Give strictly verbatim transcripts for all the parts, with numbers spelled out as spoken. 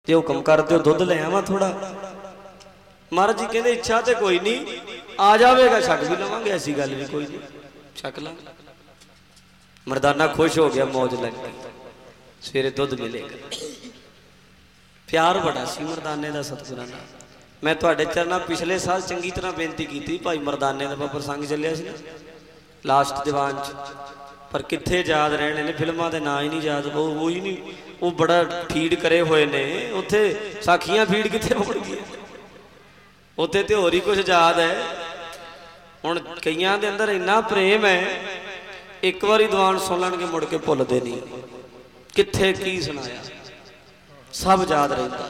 जे हुक्म कर दो दुध ले आवा थोड़ा। महाराज जी कहते इच्छा तो कोई नहीं, आ जाएगा छक भी लवांगे, ऐसी गल नहीं कोई नहीं, छक लांगे। मर्दाना खुश हो गया, मौज लग गई, सवेरे दुध मिलेगा। प्यार बड़ा सी मरदाने का सतगुरां नाल। मैं तुहाडे चरनां पिछले साल चंगी तरह बेनती की भाई मरदाने का प्रसंग चलिया सी ना लास्ट दीवान च, पर कित्थे याद रहने ने, फिल्मां दे नां ही नहीं याद, वो वो ही नहीं, वो बड़ा फीड करे हुए ने उत्थे, साखियां फीड कित्थे होणगीआं, उत्थे ते होर ही कुछ याद है। हुण कईयां दे अंदर इन्ना प्रेम है, एक बारी दीवान सुन लैणगे मुड़ के भुलदे नहीं, कित्थे की सुनाया सब याद रहिंदा।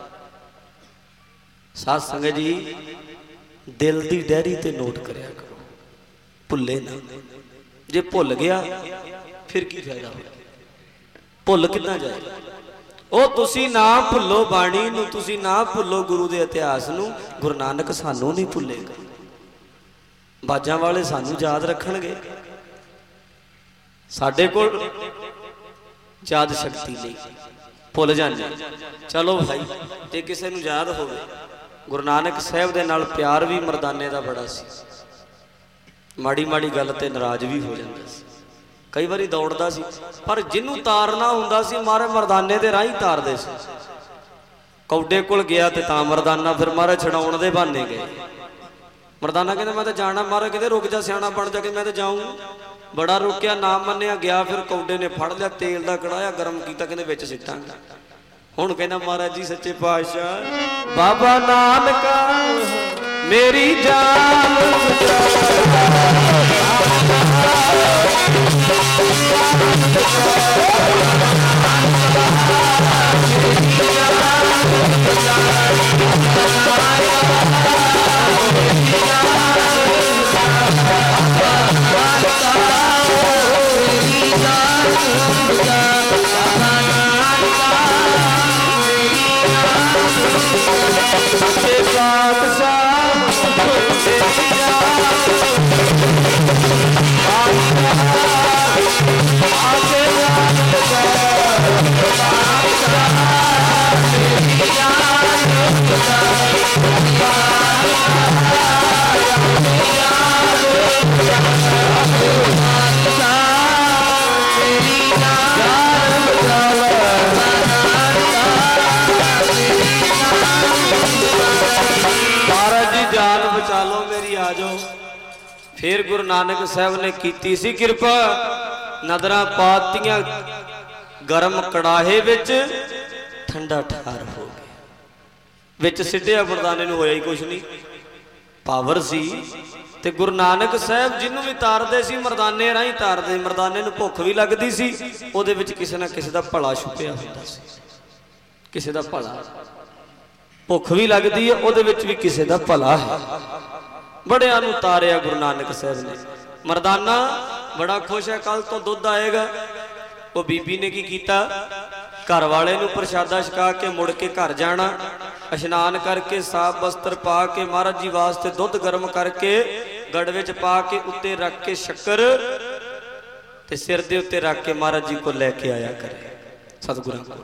साध संगत जी दिल की डायरी ते नोट करिया करो, भुले ना। जे भुल गया फिर की फायदा हो, भुल कितना जाए। ओ तुसी ना भुलो बाणी नूं, तुसी ना भुलो गुरु के इतिहास नूं, गुरु नानक सानू नहीं भुलेगा, बाजां वाले सानू याद रखणगे। साडे कोल याद शक्ति नहीं, भुल जाने। चलो भाई जे किसी नूं याद होवे, गुरु नानक साहब दे नाल प्यार भी मरदाने का बड़ा सी, माड़ी माड़ी गल ते नाराज भी हो जाता सी, कई बारी दौड़दा सी, पर जिन्हों तारना हुंदा सी मारे मरदाने दे राही तारदे सी। कौडे कोल गया ते तां मरदाना, फिर मारे छड़ाउण दे बहाने गए। मरदाना कहंदा मैं तो जाना, मारे कहंदे रुक जा सियाणा बन जा के मैं तो जाऊँ। बड़ा रोकिया, ना मन्निया, गया। फिर कौडे ने फड़ लिया, तेल का कड़ाया गर्म किया, कहंदे विच सिੱਟਾਂਗੇ। हुण कहना महाराज जी सच्चे पातशाह बाबा नानका मेरी जान फिर गुरु नानक साहब ने कीती सी कृपा, नदरां पातियां गर्म कड़ाहे विच ठंडा ठार हो गया, विच सिੱਟਿਆ मरदाने नूं होया ही कुछ नहीं, पावर सी। ते गुरु नानक साहब जिन्हों भी तारदे सी मरदाने राही तारदे, मरदाने नूं भुख भी लगदी सी, उहदे विच किसी ना किसी दा भला छुपिया हुंदा सी, किसी दा भला। भुख भी लगदी है, उहदे विच भी किसी दा भला है। बड़िया नूं तारिया गुरु नानक साहब ने। मरदाना बड़ा खुश है, कल तो दुध आएगा। वो बीबी ने की कीता, घर वाले नूं प्रशादा छका के मुड़ के घर जाना, इशनान करके साफ वस्त्र पा के महाराज जी वास्ते दुध गर्म करके गड़वे च पा के उत्ते रख के शक्कर ते सिर दे उत्ते रख के महाराज जी को लैके आया करे सतगुरां को।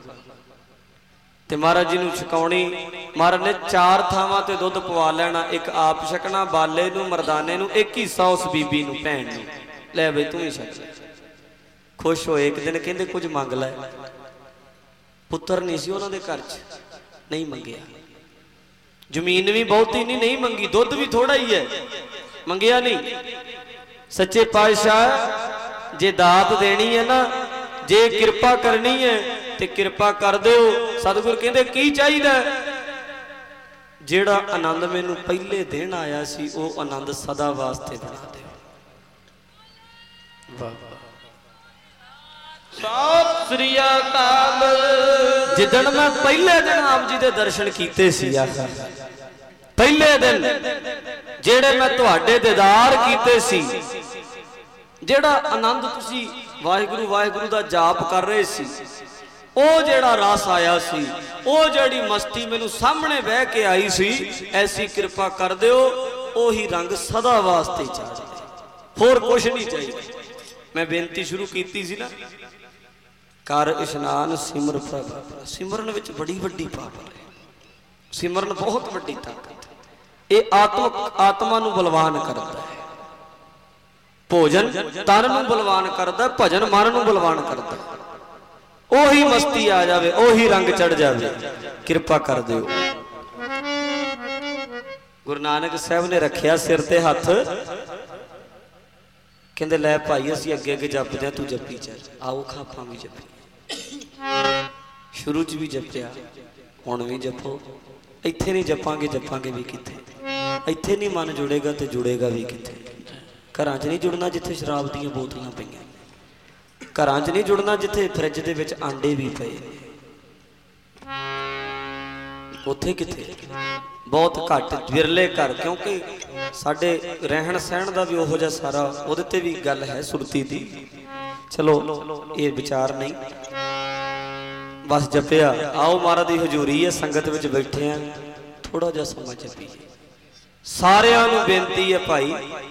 ते महाराज जी नूं छकाउणी, महाराज ने चार थावां ते दुध पवा लेना, एक आप छकना, बाले नूं, मरदाने नूं, एक हिस्सा उस बीबी नूं, भैन नूं, लै बई तूं ही छक। खुश होए। एक दिन कहंदे कुछ मंग लै, पुत्र नहीं सी उन्हां दे घर च, नहीं मंगिया। जमीन भी बहुती नहीं नहीं मंगी, दुध भी थोड़ा ही है, मंगिया नहीं। सच्चे पातशाह जे दात देनी है ना, जे कृपा करनी है ते कृपा कर दो। सतगुर कहंदे की चाहिदा, जेड़ा आनंद मैनू पहले दिन आया सी वो आनंद सदा वास्ते बना दे। सत श्री अकाल। जिदन मैं पहले दिन आप जी दे दर्शन कीते सी, आखा पहले दिन जेड़े मैं तुहाडे दीदार कीते सी, जेड़ा आनंद तुसी वाहिगुरू वाहिगुरू दा जाप कर रहे सी, ओ जेड़ा रस आया सी, ओ जेड़ी मस्ती मैनू सामने बह के आई सी, ऐसी कृपा कर दिओ ओही रंग सदा वास्ते चढ़ जाए, होर कुछ नहीं चाहिए। मैं बेनती शुरू की सी ना, कर इशनान सिमर प्रभु। सिमरन विच बड़ी वड्डी पावर है। सिमरन बहुत वड्डी ताकत है। ये आत्म आत्मा नूं बलवान करता है। भोजन तन नूं बलवान करता, भजन मन नूं बलवान करता। ओही मस्ती आ जावे, ओही रंग चढ़ जावे। किरपा कर दिओ। गुरु नानक साहब ने रखिया सिर ते हथ, कहंदे लै भाई असीं अगे अगे जपदे तू जपी चल। आओ खापां भी जपी, शुरू च भी जपिया, हुण भी जपो। इत्थे नहीं जपांगे जपांगे भी कित्थे? इत्थे नहीं मन जुड़ेगा तो जुड़ेगा भी कित्थे? घरां च नहीं जुड़ना जिथे शराब दीयां बोतलां पईआं, घरां च नहीं जुड़ना जिथे फ्रिज दे विच आंडे भी पए, उत्थे कित्थे? बहुत घट विरले घर, क्योंकि साडे रहन सहन का भी उहो जिहा सारा उहदे ते भी गल है सुरती दी। चलो ये विचार नहीं, बस जपिया। आओ महाराज की हजूरी है, संगत विच बैठे हैं, थोड़ा जिहा समा जपीए। सारियां नूं बेनती है भाई,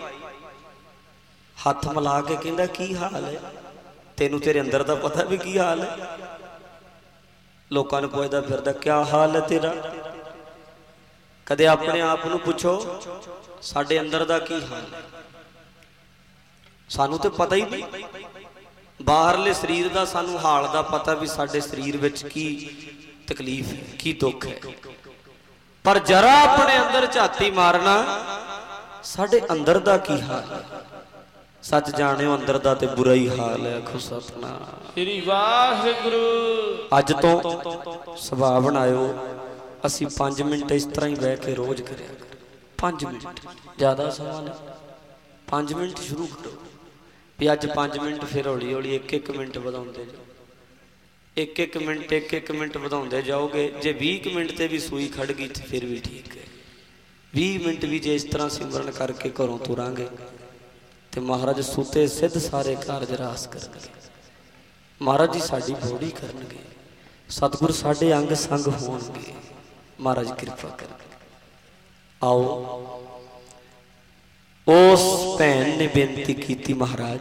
हथ मिला के कहंदा की हाल है? तेनू तेरे अंदर दा पता भी की हाल है? लोकां नूं पुछदा फिरदा क्या हाल है तेरा? कदे अपने आप नूं पुछो साडे अंदर दा की हाल है? सानू तो पता ही नहीं, बाहरले शरीर दा सानू हाल दा पता भी साडे शरीर विच की तकलीफ है, की दुख है। पर जरा अपने अंदर झाती मारना, साडे अंदर दा की हाल है? सच जाने अंदर दा ते बुरा ही हाल है। आखो सतनाम श्री वाहिगुरू। अज तो सुभाव बनायो असी पांच मिनट इस तरह ही बह के रोज करिया कर। पांच मिनट ज्यादा समा नहीं, पांच मिनट शुरू करो भी अज पांच मिनट, फिर हौली हौली एक एक मिनट वधाउंदे जाओ, एक एक मिनट एक एक मिनट वधाउंदे जाओगे। जे बीस मिनट ते भी सूई खड़ गई तो फिर भी ठीक है। बीस मिनट भी जे इस तरह सिमरन करके घरों तुरांगे तो महाराज सुते सिद्ध सारे कारज रास करनगे। महाराज जी साडी बॉडी करनगे, सतगुर साडे अंग संग होणगे। महाराज कृपा कर। आओ उस भैन ने बेनती की, महाराज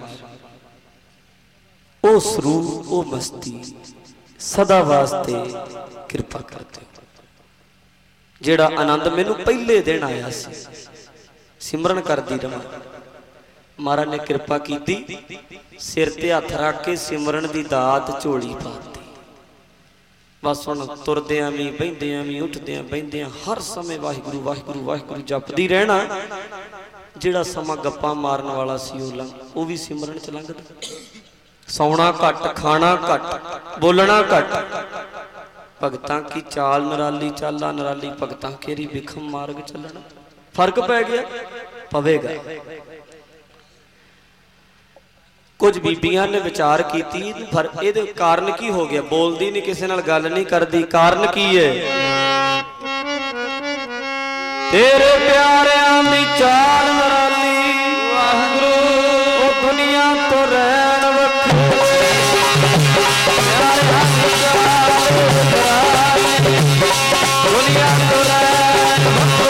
ओ सरूर ओ मस्ती सदा वास्ते कृपा कर दो। जेड़ा आनंद मैनू पहले दिन आया सी, सिमरन करदी रहां, महाराज ने कृपा की, सिर ते हथ रख के सिमरन की दात झोली पाती। बस हुण तुरदियां भी, बहिंदियां भी, उठदियां बहिंदियां हर समय वाहिगुरू वाहिगुरू वाहिगुरू जपदी रहना। जिहड़ा समा गप्पां मारन वाला सी वो भी सिमरन च लंघदा। सौना घट, खाना घट, बोलना घट। भगतां की चाल निराली, चाला निराली, भगतां केरी विखम मार्ग चलना। फर्क पै गया, पवेगा। कुछ बीबियां ने विचार की, ये कारण की हो गया? बोलती नहीं, किसी नाल गल नहीं करती, कारण की है? तेरे प्यारियां दी चाल निराली, वाहिगुरू ओ दुनिया तो रैन वखरी, दुनिया तो रैन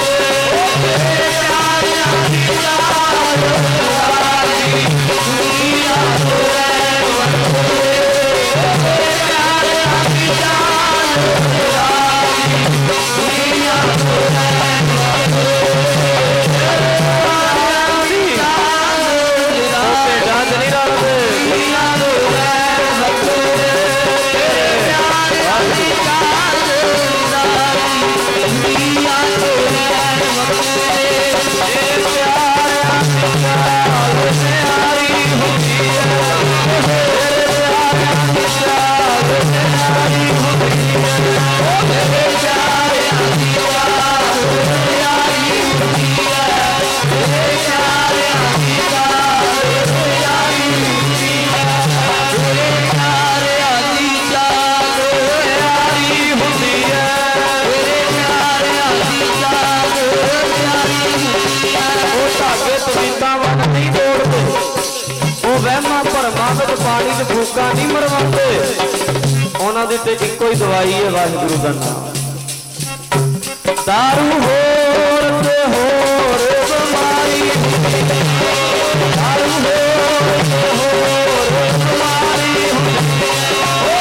पानी च फूका नहीं मरवाते, उन्होंने तो इको ही दवाई है वाहिगुरू का नाम। दारू होर ते होर बीमारी, दारू होर ते होर बीमारी,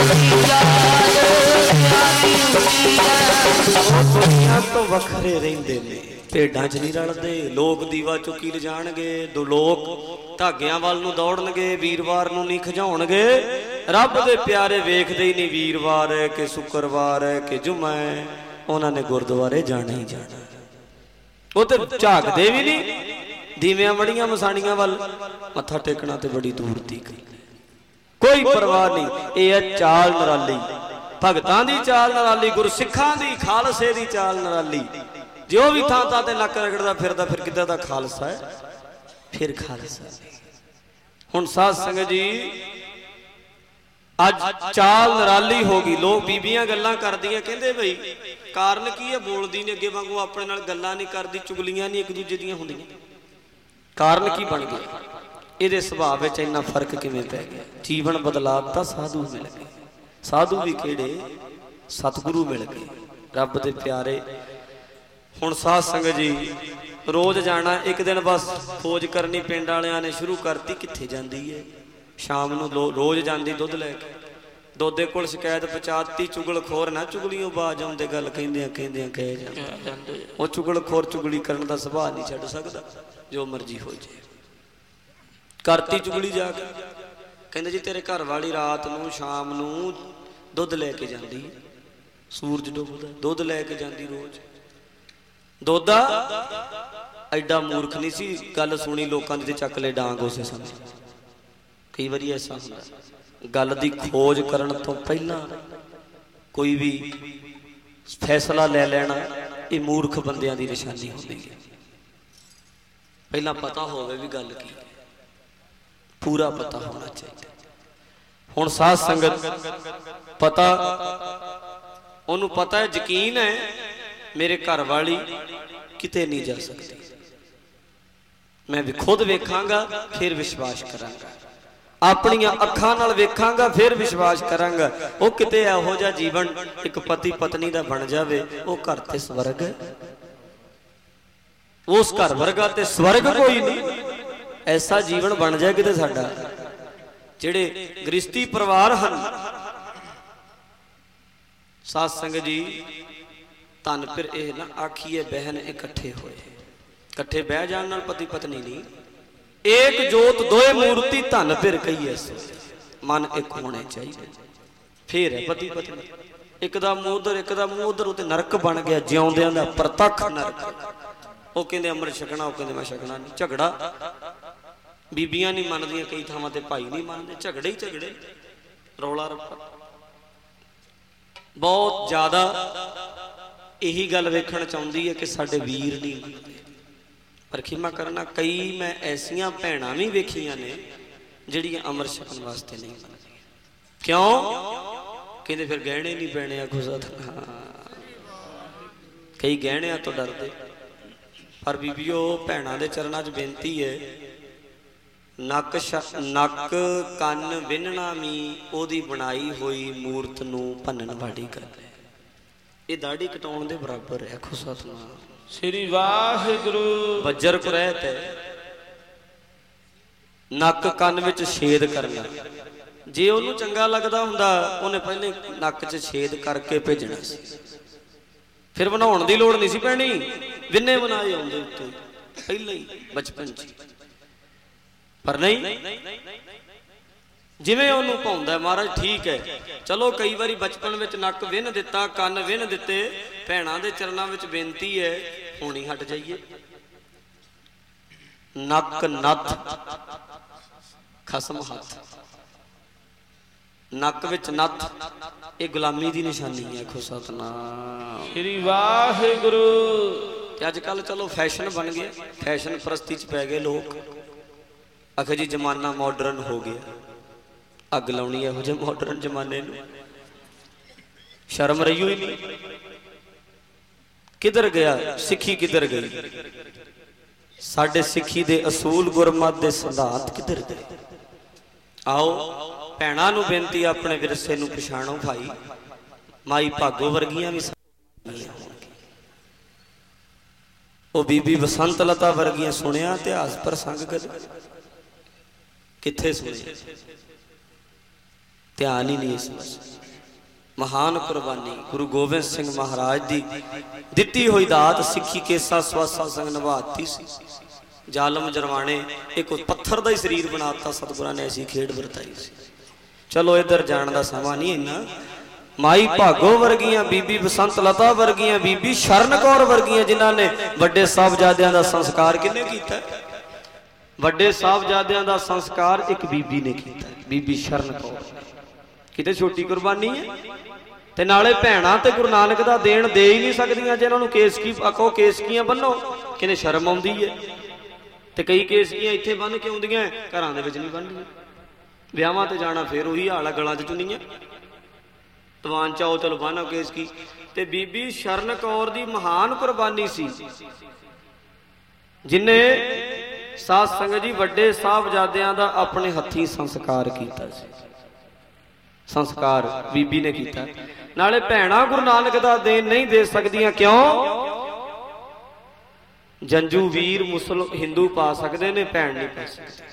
ਦੁਨੀਆ ਤੋਂ ਵੱਖਰੇ ਰਹਿੰਦੇ ਨੇ, ਭੇਡਾਂ 'ਚ ਨਹੀਂ ਰਲਦੇ। ਲੋਕ ਦੀਵਾ ਚੁੱਕੀ ਲਿਜਾਣਗੇ, ਦੋ ਲੋਕ ਧਾਗਿਆਂ ਵੱਲ ਨੂੰ ਦੌੜਨਗੇ, ਵੀਰਵਾਰ ਨੂੰ ਨਹੀਂ ਖਿਜਾਉਣਗੇ। ਰੱਬ ਦੇ ਪਿਆਰੇ ਵੇਖਦੇ ਹੀ ਨਹੀਂ ਵੀਰਵਾਰ ਹੈ ਕਿ ਸ਼ੁੱਕਰਵਾਰ ਹੈ ਕਿ ਜੁਮਾ ਹੈ, ਉਹਨਾਂ ਨੇ ਗੁਰਦੁਆਰੇ ਜਾਣਾ ਹੀ ਜਾਣਾ। ਉਹ ਤੇ ਝਾਕਦੇ ਵੀ ਨਹੀਂ ਦੀਵਿਆਂ ਮੜੀਆਂ ਮਸਾਣੀਆਂ ਵੱਲ, ਮੱਥਾ ਟੇਕਣਾ ਤੇ ਬੜੀ ਦੂਰ ਦੀ ਕੋਈ ਪਰਵਾਹ ਨਹੀਂ। ਇਹ ਹੈ ਚਾਲ ਨਿਰਾਲੀ, ਭਗਤਾਂ ਦੀ ਚਾਲ ਨਿਰਾਲੀ, ਗੁਰਸਿੱਖਾਂ ਦੀ, ਖਾਲਸੇ ਦੀ ਚਾਲ ਨਿਰਾਲੀ। ਜੋ ਵੀ ਥਾਂ ਥਾਂ ਤੇ ਨੱਕ ਰਗੜਦਾ ਫਿਰਦਾ, ਫਿਰ ਕਿੱਦਾਂ ਦਾ ਖਾਲਸਾ ਹੈ? ਫਿਰ ਖਾਲਸਾ। ਹੁਣ ਸਾਧ ਸੰਗਤ ਜੀ ਅੱਜ ਚਾਲ ਨਿਰਾਲੀ ਹੋ ਗਈ। ਲੋਕ ਬੀਬੀਆਂ ਗੱਲਾਂ ਕਰਦੀਆਂ, ਕਹਿੰਦੇ ਬਈ ਕਾਰਨ ਕੀ ਹੈ? ਬੋਲਦੀ ਨੇ ਅੱਗੇ ਵਾਂਗੂ, ਆਪਣੇ ਨਾਲ ਗੱਲਾਂ ਨਹੀਂ ਕਰਦੀ, ਚੁਗਲੀਆਂ ਨਹੀਂ ਇੱਕ ਦੂਜੇ ਦੀਆਂ ਹੁੰਦੀਆਂ। ਕਾਰਨ ਕੀ ਬਣ ਗਿਆ? ਇਹਦੇ ਸੁਭਾਅ ਵਿੱਚ ਇੰਨਾ ਫਰਕ ਕਿਵੇਂ ਪੈ ਗਿਆ? ਜੀਵਨ ਬਦਲਾਤਾ, ਸਾਧੂ ਮਿਲ ਗਏ। ਸਾਧੂ ਵੀ ਕਿਹੜੇ? ਸਤਿਗੁਰੂ ਮਿਲ ਗਏ, ਰੱਬ ਦੇ ਪਿਆਰੇ। ਹੁਣ ਸਾਧ ਸੰਗਤ ਜੀ ਰੋਜ਼ ਜਾਣਾ, ਇੱਕ ਦਿਨ ਬਸ ਖੋਜ ਕਰਨੀ ਪਿੰਡ ਵਾਲਿਆਂ ਨੇ ਸ਼ੁਰੂ ਕਰਤੀ, ਕਿੱਥੇ ਜਾਂਦੀ ਹੈ? ਸ਼ਾਮ ਨੂੰ ਰੋਜ਼ ਜਾਂਦੀ ਦੁੱਧ ਲੈ ਕੇ। ਦੋਦੇ ਕੋਲ ਸ਼ਿਕਾਇਤ ਪਹੁੰਚਾਤੀ, ਚੁਗਲਖੋਰ ਨਾ ਚੁਗਲੀਓ ਬਾਜ ਆਉਂਦੇ, ਗੱਲ ਕਹਿੰਦਿਆਂ ਕਹਿੰਦਿਆਂ ਕਹੇ ਜਾਂਦੇ। ਉਹ ਚੁਗਲਖੋਰ ਚੁਗਲੀ ਕਰਨ ਦਾ ਸੁਭਾਅ ਨਹੀਂ ਛੱਡ ਸਕਦਾ, ਜੋ ਮਰਜ਼ੀ ਹੋ ਜਾਏ। ਕਰਤੀ ਚੁਗਲੀ ਜਾ ਕੇ, ਕਹਿੰਦੇ ਜੀ ਤੇਰੇ ਘਰ ਵਾਲੀ ਰਾਤ ਨੂੰ ਸ਼ਾਮ ਨੂੰ ਦੁੱਧ ਲੈ ਕੇ ਜਾਂਦੀ, ਸੂਰਜ ਡੁੱਬਦਾ, ਦੁੱਧ ਲੈ ਕੇ ਜਾਂਦੀ ਰੋਜ਼। ਦੋਦਾ ਐਡਾ ਮੂਰਖ ਨਹੀਂ ਸੀ, ਗੱਲ ਸੁਣੀ ਲੋਕਾਂ ਦੀ ਤੇ ਚੱਕ ਲੈ ਡਾਂਗ ਉਸੇ ਸਮੇਂ। ਕਈ ਵਾਰੀ ਐਸਾ ਹੁੰਦਾ, ਗੱਲ ਦੀ ਖੋਜ ਕਰਨ ਤੋਂ ਪਹਿਲਾਂ ਕੋਈ ਵੀ ਫੈਸਲਾ ਲੈ ਲੈਣਾ, ਇਹ ਮੂਰਖ ਬੰਦਿਆਂ ਦੀ ਨਿਸ਼ਾਨੀ ਹੁੰਦੀ ਹੈ। ਪਹਿਲਾਂ ਪਤਾ ਹੋਵੇ ਵੀ ਗੱਲ ਕੀ, ਪੂਰਾ ਪਤਾ ਹੋਣਾ ਚਾਹੀਦਾ। ਹੁਣ ਸਾਧ ਸੰਗਤ ਪਤਾ, ਉਹਨੂੰ ਪਤਾ ਹੈ, ਯਕੀਨ ਹੈ ਮੇਰੇ ਘਰ ਵਾਲੀ ਕਿਤੇ ਨਹੀਂ ਜਾ ਸਕਦੀ, ਮੈਂ ਵੀ ਖੁਦ ਵੇਖਾਂਗਾ ਫਿਰ ਵਿਸ਼ਵਾਸ ਕਰਾਂਗਾ, ਆਪਣੀਆਂ ਅੱਖਾਂ ਨਾਲ ਵੇਖਾਂਗਾ ਫਿਰ ਵਿਸ਼ਵਾਸ ਕਰਾਂਗਾ। ਉਹ ਕਿਤੇ ਇਹੋ ਜਿਹਾ ਜੀਵਨ ਇੱਕ ਪਤੀ ਪਤਨੀ ਦਾ ਬਣ ਜਾਵੇ, ਉਹ ਘਰ ਤੇ ਸਵਰਗ ਹੈ। ਉਸ ਘਰ ਵਰਗਾ ਤੇ ਸਵਰਗ ਕੋਈ ਨਹੀਂ। ਐਸਾ ਜੀਵਨ ਬਣ ਜਾਏ ਕਿਤੇ ਸਾਡਾ। ਜਿਹੜੇ ਗ੍ਰਸਤੀ ਪਰਿਵਾਰ ਹਨ ਸਾਧ ਸੰਗਤ ਜੀ, ਧੰਨ ਫਿਰ ਇਹ ਨਾ ਆਖੀਏ ਬਹਿਨ ਇਕੱਠੇ ਹੋਏ, ਇਕੱਠੇ ਬਹਿ ਜਾਣ ਨਾਲ ਪਤੀ ਪਤਨੀ ਨਹੀਂ, ਏਕ ਜੋਤ ਦੋਏ ਮੂਰਤੀ ਧੰਨ ਫਿਰ ਕਹੀਏ ਸੋ, ਮਨ ਇੱਕ ਹੋਣੇ ਚਾਹੀਦੇ, ਫੇਰ ਹੈ ਪਤੀ ਪਤਨੀ। ਇੱਕ ਦਾ ਮੂੰਹ ਉਧਰ, ਇੱਕ ਦਾ ਮੂੰਹ ਉਧਰ, ਉਹ ਤੇ ਨਰਕ ਬਣ ਗਿਆ, ਜਿਉਂਦਿਆਂ ਦਾ ਪ੍ਰਤੱਖ ਨਰਕ। ਉਹ ਕਹਿੰਦੇ ਅੰਮ੍ਰਿਤ ਛਕਣਾ, ਉਹ ਕਹਿੰਦੇ ਮੈਂ ਛਕਣਾ ਨਹੀਂ। ਝਗੜਾ, ਬੀਬੀਆਂ ਨਹੀਂ ਮੰਨਦੀਆਂ, ਕਈ ਥਾਵਾਂ ਤੇ ਭਾਈ ਨਹੀਂ ਮੰਨਦੇ, ਝਗੜੇ ਹੀ ਝਗੜੇ, ਰੌਲਾ ਰੱਪਾ ਬਹੁਤ ਜ਼ਿਆਦਾ। ਇਹੀ ਗੱਲ ਵੇਖਣ ਚਾਹੁੰਦੀ ਹੈ ਕਿ ਸਾਡੇ ਵੀਰ ਨਹੀਂ ਮੰਨਦੇ। ਪਰ ਖਿਮਾ ਕਰਨਾ, ਕਈ ਮੈਂ ਐਸੀਆਂ ਭੈਣਾਂ ਵੀ ਵੇਖੀਆਂ ਨੇ ਜਿਹੜੀਆਂ ਅੰਮ੍ਰਿਤ ਛਕਣ ਵਾਸਤੇ ਨਹੀਂ ਮੰਨਦੀਆਂ। ਕਿਉਂ? ਕਹਿੰਦੇ ਫਿਰ ਗਹਿਣੇ ਨਹੀਂ ਪੈਣੇ, ਆਖੋ ਸਾਧ। ਕਈ ਗਹਿਣਿਆਂ ਤੋਂ ਡਰਦੇ। ਪਰ ਬੀਬੀਓ ਭੈਣਾਂ ਦੇ ਚਰਨਾਂ 'ਚ ਬੇਨਤੀ ਹੈ, ਨੱਕ ਨੱਕ ਕੰਨ ਵਿੰਨਣਾ ਵੀ ਉਹਦੀ ਬਣਾਈ ਹੋਈ ਮੂਰਤ ਨੂੰ ਭੰਨਣ ਵਾਲੀ ਗੱਲ ਹੈ। ਇਹ ਦਾੜੀ ਕਟਾਉਣ ਦੇ ਬਰਾਬਰ ਹੈ। ਆਖੋ ਸਤਿਨਾਮ ਸ੍ਰੀ ਵਾਹਿਗੁਰੂ। ਬੱਜਰ ਕੁਰੈਤ ਹੈ, ਨੱਕ ਕੰਨ ਵਿੱਚ ਛੇਦ ਕਰਨਾ। ਜੇ ਉਹਨੂੰ ਚੰਗਾ ਲੱਗਦਾ ਹੁੰਦਾ ਉਹਨੇ ਪਹਿਲੇ ਨੱਕ 'ਚ ਛੇਦ ਕਰਕੇ ਭੇਜਣਾ ਸੀ, ਫਿਰ ਬਣਾਉਣ ਦੀ ਲੋੜ ਨਹੀਂ ਸੀ ਪੈਣੀ। ਵਿੰਨੇ ਬਣਾਏ ਆਉਂਦੇ ਉੱਤੇ ਪਹਿਲਾਂ ਹੀ ਬਚਪਨ 'ਚ। ਪਰ ਨਹੀਂ, ਜਿਵੇਂ ਉਹਨੂੰ ਪਾਉਂਦਾ ਮਹਾਰਾਜ ਠੀਕ ਹੈ। ਚਲੋ ਕਈ ਵਾਰੀ ਬਚਪਨ ਵਿੱਚ ਨੱਕ ਵਿੰਨ ਦਿੱਤਾ, ਕੰਨ ਵਿੰਨ ਦਿੱਤੇ। ਭੈਣਾਂ ਦੇ ਚਰਨਾਂ ਵਿੱਚ ਬੇਨਤੀ ਹੈ, ਹੁਣ ਹੀ ਹਟ ਜਾਈਏ। ਨੱਕ ਨੱਥ ਖਸਮ ਹੱਥ, ਨੱਕ ਵਿੱਚ ਨੱਥ, ਇਹ ਗੁਲਾਮੀ ਦੀ ਨਿਸ਼ਾਨੀ ਹੈ। ਆਖੋ ਸਤਿਨਾਮ ਸ੍ਰੀ ਵਾਹਿਗੁਰੂ। ਤੇ ਅੱਜ ਕੱਲ ਚਲੋ ਫੈਸ਼ਨ ਬਣ ਗਿਆ, ਫੈਸ਼ਨ ਪ੍ਰਸਤੀ 'ਚ ਪੈ ਗਏ ਲੋਕ। ਆਖੇ ਜੀ ਜ਼ਮਾਨਾ ਮਾਡਰਨ ਹੋ ਗਿਆ। ਅੱਗ ਲਾਉਣੀ ਇਹੋ ਜਿਹੇ ਮਾਡਰਨ ਜ਼ਮਾਨੇ ਨੂੰ, ਸ਼ਰਮ ਰਹੀ ਹੋਈ ਨਹੀਂ। ਕਿੱਧਰ ਗਿਆ ਸਿੱਖੀ, ਕਿੱਧਰ ਗਈ? ਸਾਡੇ ਸਿੱਖੀ ਦੇ ਅਸੂਲ, ਗੁਰਮਤਿ ਦੇ ਸਿਧਾਂਤ ਕਿੱਧਰ ਗਏ? ਆਓ ਭੈਣਾਂ ਨੂੰ ਬੇਨਤੀ, ਆਪਣੇ ਵਿਰਸੇ ਨੂੰ ਪਛਾਣੋ ਭਾਈ। ਮਾਈ ਭਾਗੋ ਵਰਗੀਆਂ ਵੀ ਉਹ ਬੀਬੀ ਬਸੰਤ ਲਤਾ ਵਰਗੀਆਂ ਸੁਣਿਆ ਇਤਿਹਾਸ ਪ੍ਰਸੰਗ ਕਦੇ? ਕਿੱਥੇ ਸੁਣਿਆ? ਧਿਆਨ ਹੀ ਨਹੀਂ ਇਸ ਪਾਸੇ। महान कुर्बानी गुरु गोबिंद सिंह महाराज की दिती हुई दात सिखी केसा स्वासा संग निभाती सी। जालम जरवाने एक पत्थर का ही शरीर बनाता सतगुरां ने ऐसी खेड वरताई सी। चलो इधर जाने का समा नहीं इन्ना। माई भागो वर्गियां बीबी बसंत लता वर्गियां बीबी शरण कौर वर्गियां जिन्हां ने वड्डे साहबजादियां दा संस्कार किन्ने कीता? वड्डे साहबजादियां दा संस्कार एक बीबी ने कीता, बीबी शरण कौर। किते छोटी कुर्बानी है ते नाले भैणां ते गुरु नानक दा देण दे ही नहीं सकदियां जे इन्हां नूं केसकी आखो केसकियां बन्नो किने शर्म आउंदी है। ते कई केसकियां इत्थे बन के आउंदियां घरां दे विच नहीं बनदियां। विआहां ते जाना फिर उही हाल है, गलां च चुनियां तवान चाओ चलो बनो केसकी। ते बीबी शरण कौर दी महान कुर्बानी सी जिन्ने साध संगत जी वड्डे साहबजादियां दा अपने हत्थीं संस्कार कीता सी। संस्कार बीबी ने कीता। नाले भैणां गुरु नानक दा देन नहीं दे सकदियां क्यों? जंजू वीर मुसल हिंदू पा सकते ने, भैण नहीं पा सकते।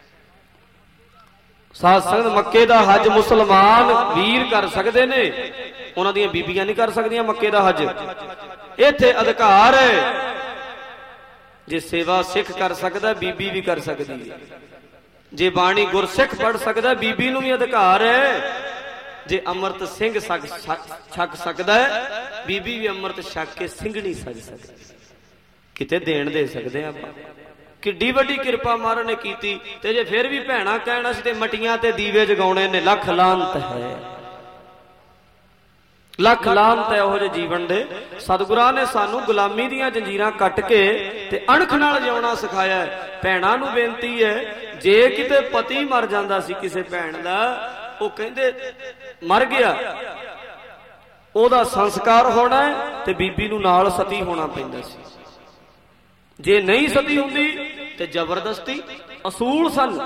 साध संगत मक्के दा हज मुसलमान वीर कर सकते ने, उन्हां दीयां बीबियां नहीं कर सकदियां मक्के दा हज। इत्थे अधिकार है जे सेवा सिख कर सकदा बीबी भी कर सकदी है। जे बाणी गुरसिख पढ़ सकदा बीबी नूं भी अधिकार है। जे अमृत सिंह छक सकदा है बीबी भी अमृत छक के सिंघणी सज सकदी। किते देण दे सकदे आपां। किड्डी वड्डी किरपा महाराज ने कीती। ते जे फिर भी भैणां कहना सी ते मटियां ते दीवे जगाउणे ने, लख लानत है, लख लानत है ओह जे जीवन दे। सतगुरां ने सानू गुलामी दीयां जंजीरां कट के ते अणख नाल जिउणा सिखाया है। भैणां नूं बेनती है जे किते पति मर जांदा सी किसे भैण दा, ਉਹ ਕਹਿੰਦੇ मर गया ਉਹਦਾ संस्कार होना है ते बीबी नूं नाल सती होना पैंदा सी। जे नहीं सती हुंदी ते जबरदस्ती असूल सन।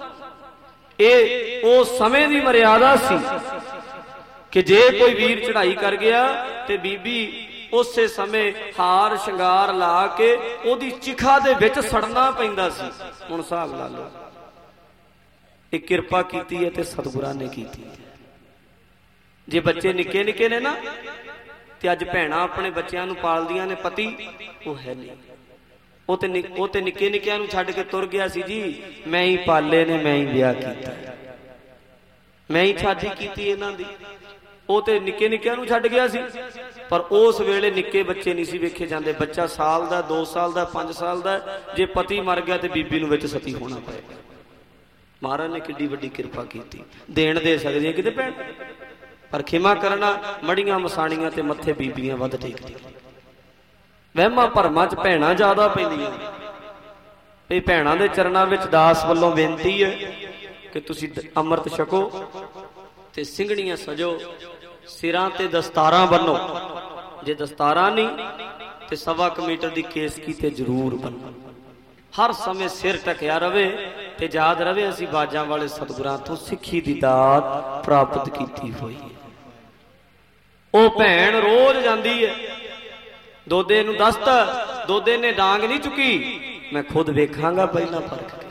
ਇਹ उस समय दी मर्यादा सी कि जे कोई वीर चढ़ाई कर गया ते बीबी उसे समय हार श्रृंगार ला के ओदी चिखा दे विच सड़ना पैंदा सी। हुण हिसाब ला लो। एक किरपा कीती है ते सतगुरां ने कीती है। जे बच्चे निक्के निक्के ने ना ते अज भैणां अपने बच्चों नूं पालदियां ने, पति वो है नहीं। वो ते वो ते निक्के निक्कियां नूं छड्ड के तुर गया सी जी, मैं ही पाले ने, मैं ही विआह कीता, मैं ही शादी कीती इन्हां दी। वो ते निक्के निक्कियां नूं छड्ड गया सी। पर उस वेले निक्के बच्चे नहीं सी वेखे जांदे। बच्चा साल दा, दो साल दा, पांच साल दा, जे पति मर गया ते बीबी नूं विच सती होना पएगा। महाराज ने किड्डी वड्डी किरपा कीती। देण दे सकदी किते भैण, पर खिमा करना मड़ियां मसाणियां ते मत्थे बीबियां वध टेकदियां। वहमां भरमां च भैणां ज्यादा पैंदियां। ते भैणां दे चरणां विच दास वल्लों बेनती है कि तुसीं अमृत छको ते सिंघणियां सजो, सिरां ते दस्तारां बन्नो। जे दस्तारां नहीं ते सवा क मीटर दी केसकी ते जरूर बन्नो। हर समय सिर ढकिया रवे ते याद रवे असीं बाजां वाले सतगुरां तो सिੱਖੀ दी दात प्राप्त कीती हुई है। ਉਹ ਭੈਣ रोज जाती है। दोदे नूं दसता, दोदे ने डांग नहीं चुकी, मैं खुद वेखांगा पहला परख के।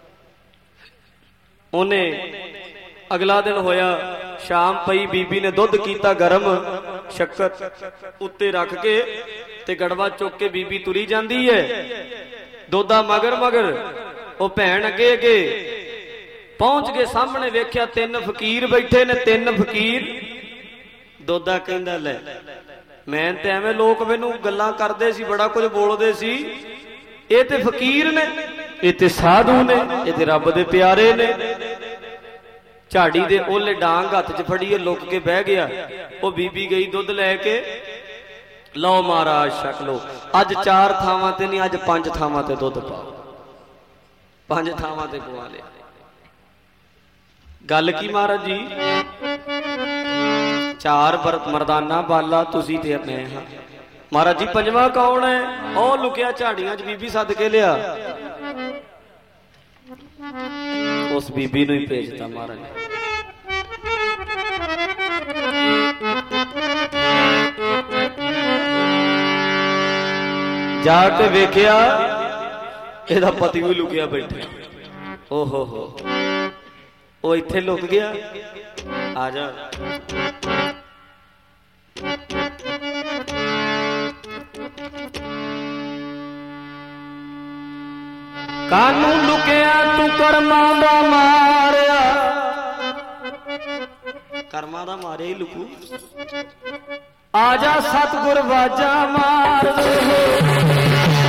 उन्हें अगला दिन होया, शाम पई, बीबी ने दुध कीता गरम, शक्कर उत्ते रख के ते गड़वा चुक के बीबी तुरी जाती है। दोदा मगर मगर वो भैन अगे अगे पहुंच के सामने वेख्या तीन फकीर बैठे ने। तीन फकीर। दोदा कहंदा ले मैं ते एवें लोग मैनू गल्लां करदे सी, बड़ा कुछ बोलदे सी, ये ते फकीर ने, ये ते साधु ने, ये ते रब दे प्यारे ने। झाड़ी दे ओले डांग हथ च फड़ी लुक के बह गया। वो बीबी गई दुध लैके, लो महाराज छक लो। अज चार थावां ते नहीं, अज पंज थावां ते दुध पाओ। पंज थावां ते पवा लिया। गल की महाराज जी, चार मरदाना बाला तुसी ते मैं हां। महाराज जी पंजवां कौन है? ओ लुकिया झाड़ियां च बीबी सद के लिया। उस बीबी नूं ही भेजता महाराज ने। जाके वेख्या ਇਹਦਾ पति भी लुकिया बैठा। ओ हो हो वो इत्थे लुक गया। आ जा ਕਾਨੂੰ ਲੁਕਿਆ ਤੂੰ ਕਰਮਾਂ ਦਾ ਮਾਰਿਆ, ਕਰਮਾਂ ਦਾ ਮਾਰਿਆ ਹੀ ਲੁਕੂ। ਆ ਜਾ ਸਤਿਗੁਰ ਵਾਜਾ ਮਾਰ ਦੇ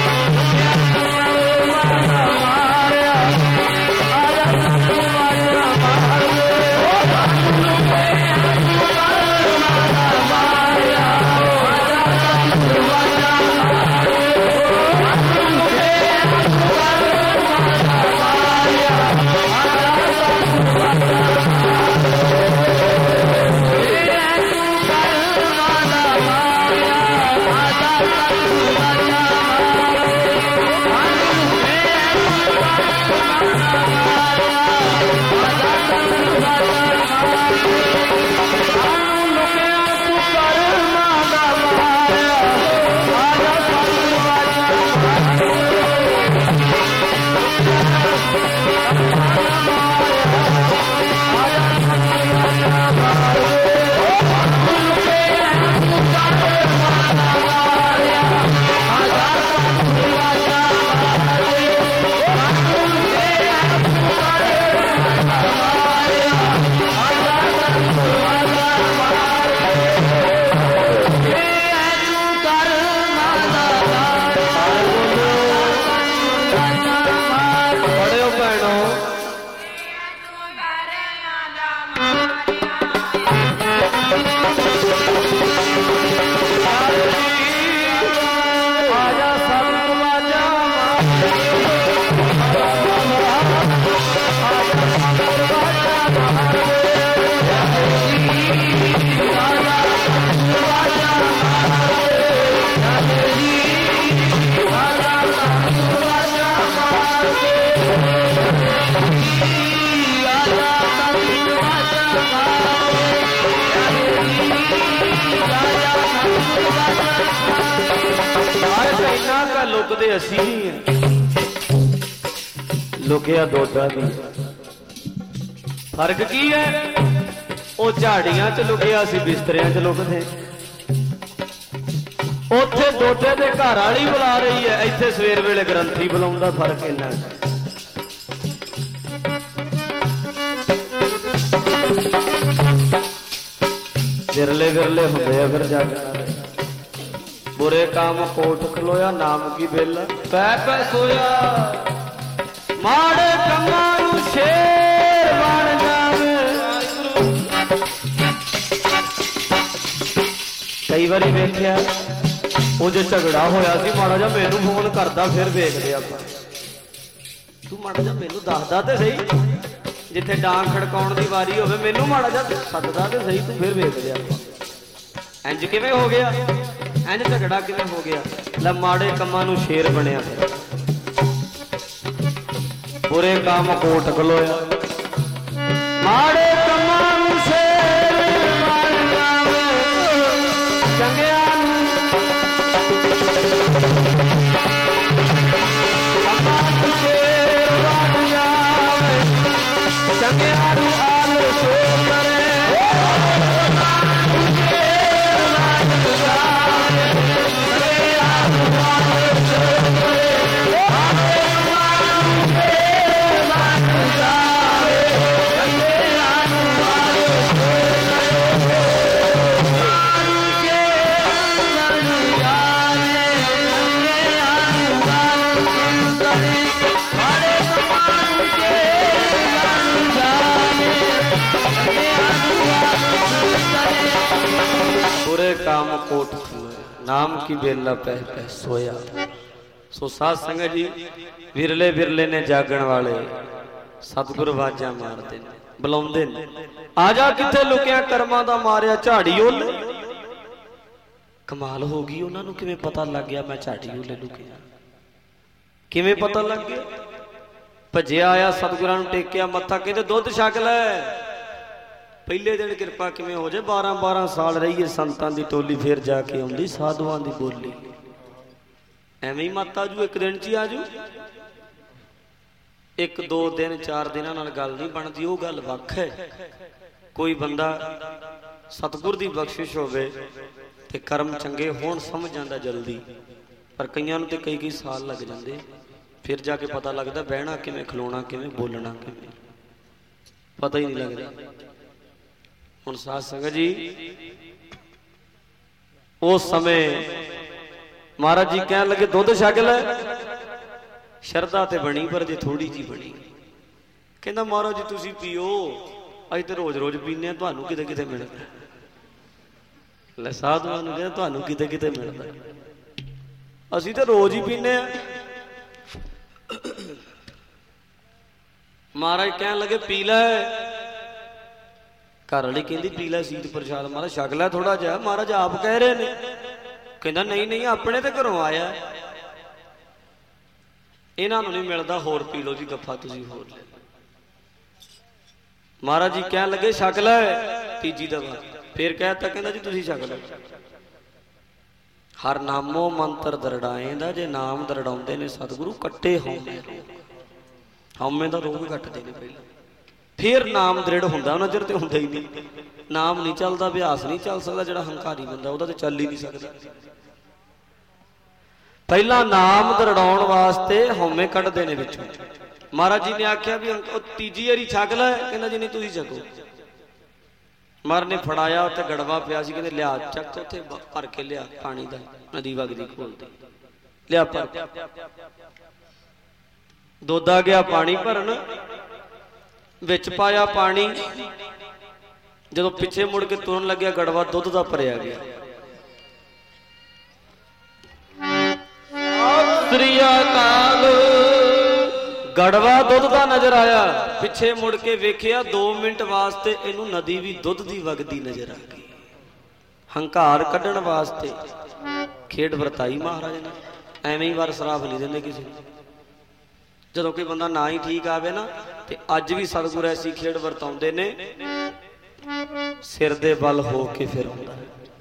ਲੁਕਦੇ ਅਸੀਂ ਹੀ ਹਾਂ, ਲੁਕਿਆ ਦੋਦਾ ਦੀ। ਫਰਕ ਕੀ ਹੈ? ਉਹ ਝਾੜੀਆਂ ਚ ਲੁਕਿਆ ਸੀ, ਬਿਸਤਰਿਆਂ ਚ ਲੁਕਦੇ। ਉੱਥੇ ਦੋਦੇ ਦੇ ਘਰ ਵਾਲੀ ਬੁਲਾ ਰਹੀ ਹੈ, ਇੱਥੇ ਸਵੇਰ ਵੇਲੇ ਗ੍ਰੰਥੀ ਬੁਲਾਉਂਦਾ। ਫਰਕ ਇੰਨਾ ਵਿਰਲੇ ਵਿਰਲੇ ਹੁੰਦੇ ਆ ਫਿਰ ਜਾ ਕੇ। बुरे काम कोट खलोया नाम की बेला पै पै सोया, माड़े कमां नूं शेर बन जावे। कई बारी वेख्या ਉਹ ਜੇ ਝਗੜਾ ਹੋਇਆ ਸੀ ਮਾੜਾ ਜਿਹਾ ਮੈਨੂੰ ਫੋਨ ਕਰਦਾ, ਫਿਰ ਵੇਖਦੇ ਆਪਾਂ। ਤੂੰ ਮਾੜਾ ਜਿਹਾ ਮੈਨੂੰ ਦੱਸਦਾ ਤੇ ਸਹੀ, ਜਿੱਥੇ ਡਾਂਗ ਖੜਕਾਉਣ ਦੀ ਵਾਰੀ ਹੋਵੇ ਮੈਨੂੰ ਮਾੜਾ ਜਿਹਾ ਸੱਦਦਾ ਤੇ ਸਹੀ, ਤੂੰ ਫਿਰ ਵੇਖਦੇ ਆਪਾਂ। ਇੰਜ ਕਿਵੇਂ ਹੋ ਗਿਆ? ਇੰਜ ਝਗੜਾ ਕਿਵੇਂ ਹੋ ਗਿਆ? ਲੈ ਮਾੜੇ ਕੰਮਾਂ ਨੂੰ ਸ਼ੇਰ ਬਣਿਆ ਫਿਰ, ਬੁਰੇ ਕੰਮ ਕੋਟ ਖਲੋਇਆ। ਮਾੜੇ ਕੰਮਾਂ ਨੂੰ ਸ਼ੇਰ ਬਣ ਜਾਵੇ, ਚੰਗਿਆਂ ਨੂੰ ਕੰਮਾਂ ਨੂੰ ਸ਼ੇਰ ਬਣ ਜਾਵੇ, ਚੰਗਿਆਂ ਨੂੰ ਆਲ ਸੋ ਕਰੇ। काम कोट नाम की बेला पह पह सोया। सो साध संगत जी, विरले विरले ने जागण वाले सतगुर वाजा मारते ने, बुलाउंदे ने। आजा किथे लुकिया कर्मां दा मारिया झाड़ी ओले। कमाल हो गई, उन्हां नूं किवें पता लग गया मैं झाड़ी ओले लुकिया? किवें पता लग गया? भजिया आया सतगुरां नूं टेकिया मत्था, कहंदे दुध छक लै। पहले दिन किरपा किवें हो जाए, बारह बारह साल रहीए संतां दी टोली, फिर जाके आउंदी साधुआं दी बोली। एवें ही मत आजू, एक दिन च ही आजू। एक दो दिन चार दिनां नाल गल नहीं बनदी, वो गल वख है। कोई बंदा सतगुर दी बख्शिश होवे ते कर्म चंगे होण समझ जांदा जल्दी, पर कईयां नूं ते कई कई साल लग जांदे। फिर जाके पता लगता बहना किवें, खलोना किवें, बोलना किवें, पता ही नहीं लगता। हुण साध संगत जी उस समय महाराज जी कह लगे दुध छक लै, शरदा ते बनी पर जे थोड़ी जी बनी। कहंदा महाराज जी तुसीं पीओ, अज तो रोज रोज पीने, तुहानूं किते किते मिलदा। लै साधुआं नूं कहंदा तुहानूं किते किते मिलदा, असीं तो रोज ही पीने आ। महाराज कहन लगे पी लै। घर वाली कहती पी लै सीत प्रसाद, महाराज छक लै थोड़ा जिहा। महाराज आप कह रहे ने, कहंदा नहीं नहीं अपने तो घरों आया, इन्हां नूं नहीं मिलदा, होर पी लो जी गप्फा तुसीं होर ले। महाराज जी कहन लगे छक लै तीजी दफा, फिर कहता कहंदा जी तुसीं छक लै। हर नामो मंत्र दरड़ाएंदा, जे नाम दरड़ाउंदे ने सतगुरु कट्टे हौमे रोग, हौमे दा रोग कट्टदे ने पहले, फिर नाम दृढ़ हुंदा, उन्हां चिर ते हुंदा ही नहीं। नाम नहीं चलदा, अभ्यास नहीं चल सकदा, जिहड़ा हंकारी बंदा ओहदा ते चल ही नहीं सकदा। पहला नाम दरड़ाउण वास्ते हौमे कड्डदे ने विचों। महाराज जी ने आख्या भी तीजी वारी छक लै, कहंदा जी नहीं तुसीं छको। महाराज ने फड़ाया, उत्ते गड़वा पिया सी, कहंदे लिया चक, उत्थे भर के लिया पानी दा, नदी वगदी खोलदी, लिया भर। दुध आ गया पानी भरन, विच पाया पानी, जदों पिछे मुड़ के तुरन लग्या गड़वा दुध दा भरिया गया। श्री अकाल गड़वा दुध दा नजर आया, पिछे मुड़ के वेखिया दो मिनट वास्ते इनू नदी भी दुध दी वगदी नजर आ गई। हंकार कढ़ण वास्ते खेड वरताई महाराज ने, एवें ही वार शराब नहीं देंदे किसी नूं। जदों कोई बंदा ना ही ठीक आवे ना, ते अज भी सतगुर ऐसी खेड वरताउंदे ने, सिर दे बल हो के फिर आउंदा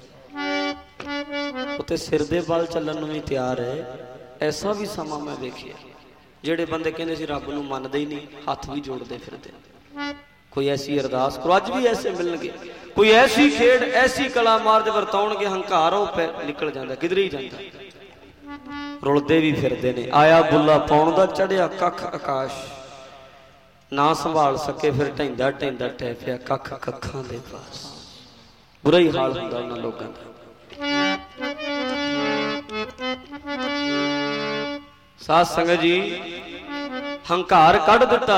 है। उत्ते सिर दे बल चलण नूं भी तैयार है। ऐसा भी समा मैं वेखिया, ਜਿਹੜੇ ਬੰਦੇ ਕਹਿੰਦੇ ਸੀ ਰੱਬ ਨੂੰ ਮੰਨਦੇ ਹੀ ਨਹੀਂ, ਹੱਥ ਵੀ ਜੋੜਦੇ ਫਿਰਦੇ। ਕੋਈ ਐਸੀ ਅਰਦਾਸ ਕਰੋ, ਅੱਜ ਵੀ ਐਸੇ ਮਿਲਣਗੇ। ਕੋਈ ਐਸੀ ਖੇਡ, ਐਸੀ ਕਲਾ ਮਾਰਦ ਵਰਤਾਉਣਗੇ, ਹੰਕਾਰ ਉਹ ਪੈ ਨਿਕਲ ਜਾਂਦਾ, ਕਿਧਰੇ ਹੀ ਜਾਂਦਾ। ਰੁਲਦੇ ਵੀ ਫਿਰਦੇ ਨੇ। ਆਇਆ ਬੁੱਲਾ ਪਾਉਣ ਦਾ, ਚੜਿਆ ਕੱਖ ਆਕਾਸ਼, ਨਾ ਸੰਭਾਲ ਸਕੇ ਫਿਰ ਢੈਂਦਾ ਢੈਂਦਾ ਟਹਿ ਪਿਆ ਕੱਖ ਕੱਖਾਂ ਦੇ ਪਾਸ। ਬੁਰਾ ਹੀ ਹਾਲ ਹੁੰਦਾ ਉਹਨਾਂ ਲੋਕਾਂ ਦਾ। साध संगत जी हंकार कढ़ दिता,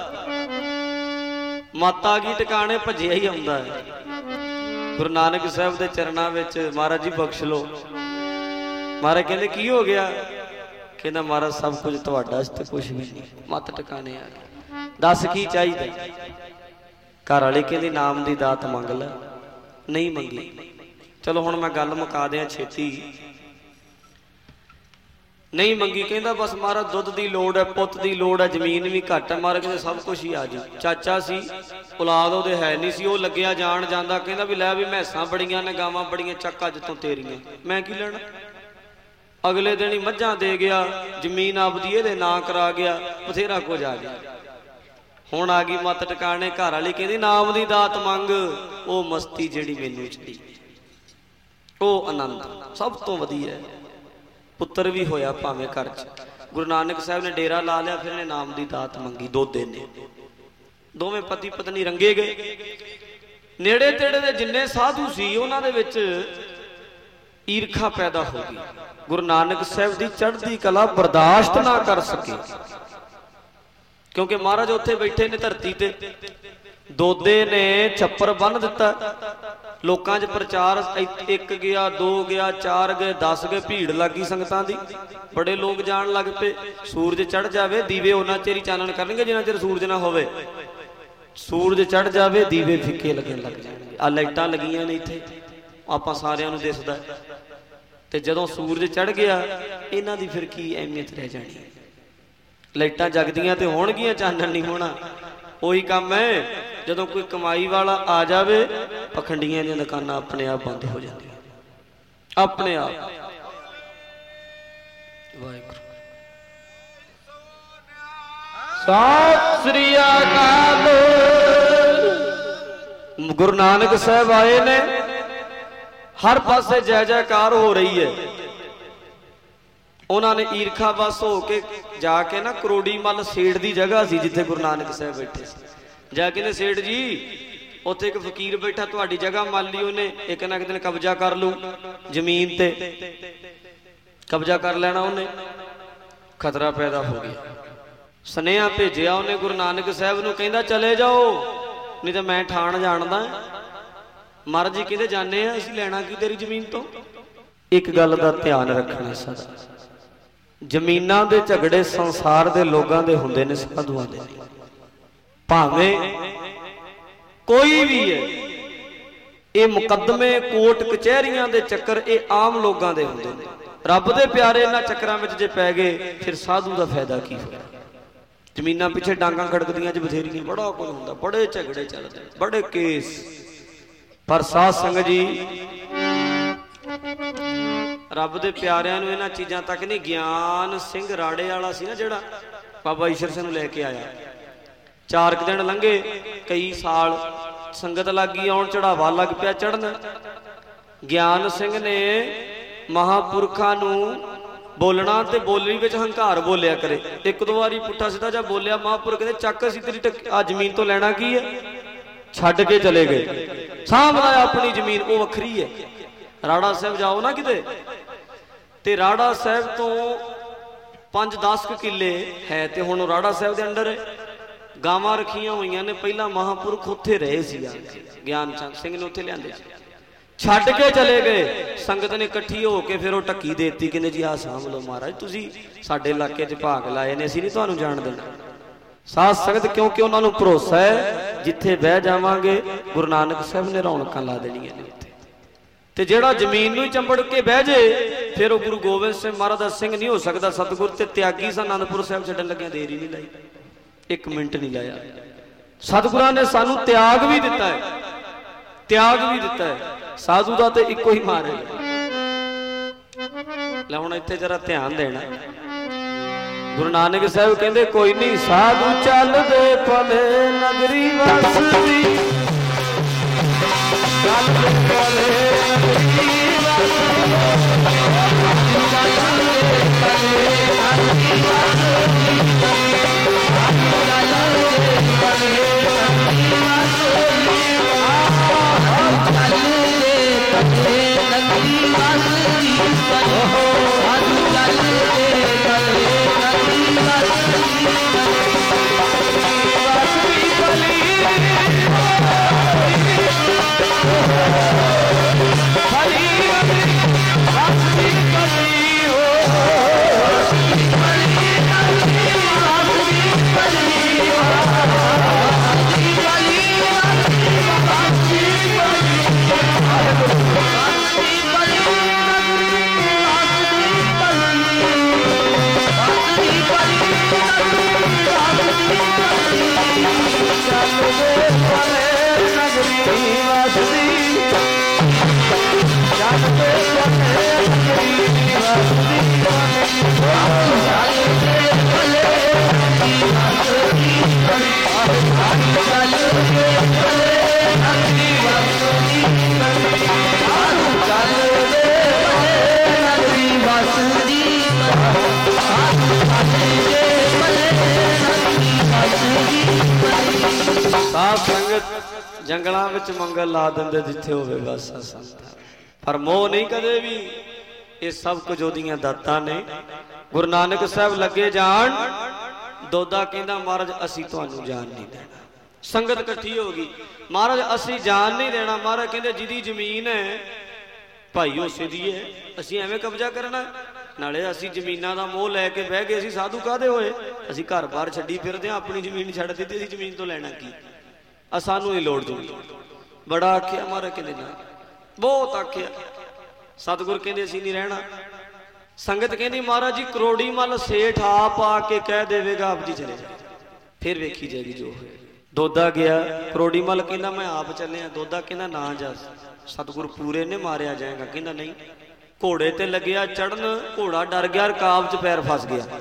मत आ गई टिकाणे, भजिया ही आउंदा है। गुरु नानक साहब के चरणों में महाराज जी बख्श लो। महाराज कहते की हो गया? कहना महाराज सब कुछ तुहाडा ते कुछ भी नहीं, मत टिकाने आ गए, दस की चाहिए? घर वाले कहते नाम की दात मंग लै। नहीं मंगी। चलो हुण मैं गल मुका दियां छेती। नहीं मंगी, कहता बस महाराज दुध की लोड़ है, पुत की लोड़ है, जमीन भी घट है। महाराज कहते सब कुछ ही आ जी। चाचा सी, औलाद उहदे है नहीं सी, वो लग्या जान जांदा, कहता भी लै भी मैसां बड़ियां ने, गावां बड़ियां, चक अज तों तेरियां, मैं की लेना। अगले दिन ही मझां दे गया, जमीन आपदी इहदे नां करा गया, बथेरा कुछ आ गया। हुण आ गई मत टिकाणे। घर वाली कहती नाम की दात मंग। वो मस्ती जिहड़ी मैनूं चढ़ी, वो आनंद सब तो वधिया है। पुत्र भी होया भावें घर च। गुरु नानक साहब ने डेरा ला लिया, फिर ने नाम की दात मंगी। दोदे ने दोवें पति पत्नी रंगे गए। नेड़े तेड़े दे जिन्ने साधु सी उन्हां दे विच ईरखा पैदा हो गई। गुरु नानक साहब की चढ़ती कला बर्दाश्त ना कर सके, क्योंकि महाराज उत्थे बैठे ने धरती ते। दोदे ने छप्पर बन दिता, लोकां च प्रचार, एक गया, दो गया, चार गए, दस गए, भीड़ लग गई संगतां दी। बड़े लोग जान लग पे। सूरज चढ़ जावे, दीवे उन्ना चिर ही चानण करनगे जिन्ना चिर सूरज ना होवे। सूरज चढ़ जावे, दीवे फिक्के लगन लग जाणगे। आ लाइटां लगियां ने इत्थे, आपां सारियां नूं दिसदा। ते जदों सूरज चढ़ गया, इन्हां दी फिर की अहमियत रह जानी। लाइटां जगदियां ते होणगियां, चानण नहीं होना। ਉਹੀ ਕੰਮ है, ਜਦੋਂ कोई कमाई वाला आ जाए, पखंडियां दी दुकानां अपने आप बंद हो जांदियां, अपने आप। वाहिगुरू सत श्री अकाल। गुरु नानक साहब आए ने, हर पासे जय जयकार हो रही है। उन्होंने ईरखा बस हो के जाके ना करोड़ी मल सेठ की जगह सी जिथे गुरु नानक साहब बैठे जाके ने सेठ जी उत्थे एक फकीर बैठा तुहाडी जगह मान ली उन्हें एक ना एक दिन कब्जा कर लू जमीन ते कब्जा कर लेना उन्हें खतरा पैदा हो गया। सुनेहा भेजिया उन्हें गुरु नानक साहब नूं कहंदा चले जाओ नहीं तो मैं ठाण जानदा। महाराज जी कहते जाने असीं लैणा की तेरी जमीन तो। एक गल दा ध्यान रखना सदा जमीनां दे झगड़े संसार दे लोगां दे हुंदे ने साधुआं दे नहीं। भावें कोई भी है ये मुकदमे कोर्ट कचहरियां दे चक्कर ये आम लोगां दे हुंदे ने। रब दे प्यारे इन्हां चक्करां विच जे पै गए फिर साधु दा फायदा की होया। जमीनां पिछे डांगां खड़कदियां च बथेरियां बड़ा कुछ हुंदा बड़े झगड़े चलदे बड़े केस। पर साध संगत जी रब दे प्यारिਆਂ ਨੂੰ ਇਹਨਾਂ चीज़ों तक नहीं। ज्ञान सिंह राड़े वाला सी ना जिहड़ा बाबा ईश्वर सिंह नूं लैके आया चार क दिन लंघे कई साल संगत लग गई आउण चढ़ावा लग पिया चढ़न। ज्ञान सिंह ने महापुरखा नूं बोलना ते बोलनी विच हंकार बोलिया करे। एक दो बारी पुट्ठा सीधा जा बोलिया महापुरख कहते चक असीं तेरी आ जमीन तो लैणा की है छड्ड के चले गए। सामभदा अपनी जमीन वो वखरी है। राड़ा साहब जाओ ना किते ते राड़ा साहब तो पांच दस किले है ते हुण राड़ा साहब दे अंडर है। गावां रखियां होईयां ने पहला महापुरख उत्थे रहे सी ज्ञान चंद सिंह ने उत्थे लिआंदे छड्ड के चले गए। संगत ने इकट्ठी होके फिर वो टक्की देती कहंदे जी आ साਂਭ लो महाराज तुसीं साडे इलाके च भाग लाए ने असीं नहीं तुहानूं जाण देना। साध संगत क्योंकि उन्होंने भरोसा है जिथे बह जावांगे गुरु नानक साहब ने रौनकां ला देणियां ने उत्थे ते जिहड़ा जमीन नूं चंबड़ के बह जे फिर वो गुरु गोबिंद सिंह महाराज दा सिंह नहीं हो सकता। सतगुर ते त्यागी सा आनंदपुर साहब छड्डण लग्गिआं देर ही नहीं लाई एक मिनट नहीं लाया। सतगुरां ने सानूं त्याग भी दिता है त्याग भी दिता है। साधु दा ते इक्को ही मार है। लै हुण इत्थे जरा ध्यान देना। गुरु नानक साहब कहते कोई नहीं साधु चल दे भले नगरी वसदी चल दे भले नगरी जंगलों में मंगल ला देंगे जिथे होवे बस संत। पर मोह नहीं कदे भी ये सब कुछ ओदियां दातां ने। गुरु नानक साहब लगे जान दोदा कहंदा महाराज असीं तुहानूं जान नहीं देना। संगत इकट्ठी हो गई महाराज असीं जान नहीं देना। महाराज कहंदे जिहदी जमीन है भाई उसे दी है असीं एवें कब्जा करना नाले असीं जमीनां दा मोह लैके बह गए। असीं साधु काहदे होए असीं घर बार छड्डी फिरदे हां अपनी जमीन छड्ड दित्ती असीं जमीन तो लैना की आ सानू ही लोड़ दूंगी। बड़ा आख्या महाराज कहते ना बहुत आख्या। सतगुर कहते असीं नहीं रहना। संगत कहती महाराज जी करोड़ी मल सेठ आप आके कह देगा आप जी चले जाए फिर वेखी जाएगी जो है। दोदा गया करोड़ी मल कहना मैं आप चलिया। दोदा कहना ना जा सतगुर पूरे ने मारिया जाएगा। कहना नहीं। घोड़े ते लग्या चढ़न घोड़ा डर गया रकाब च पैर फस गया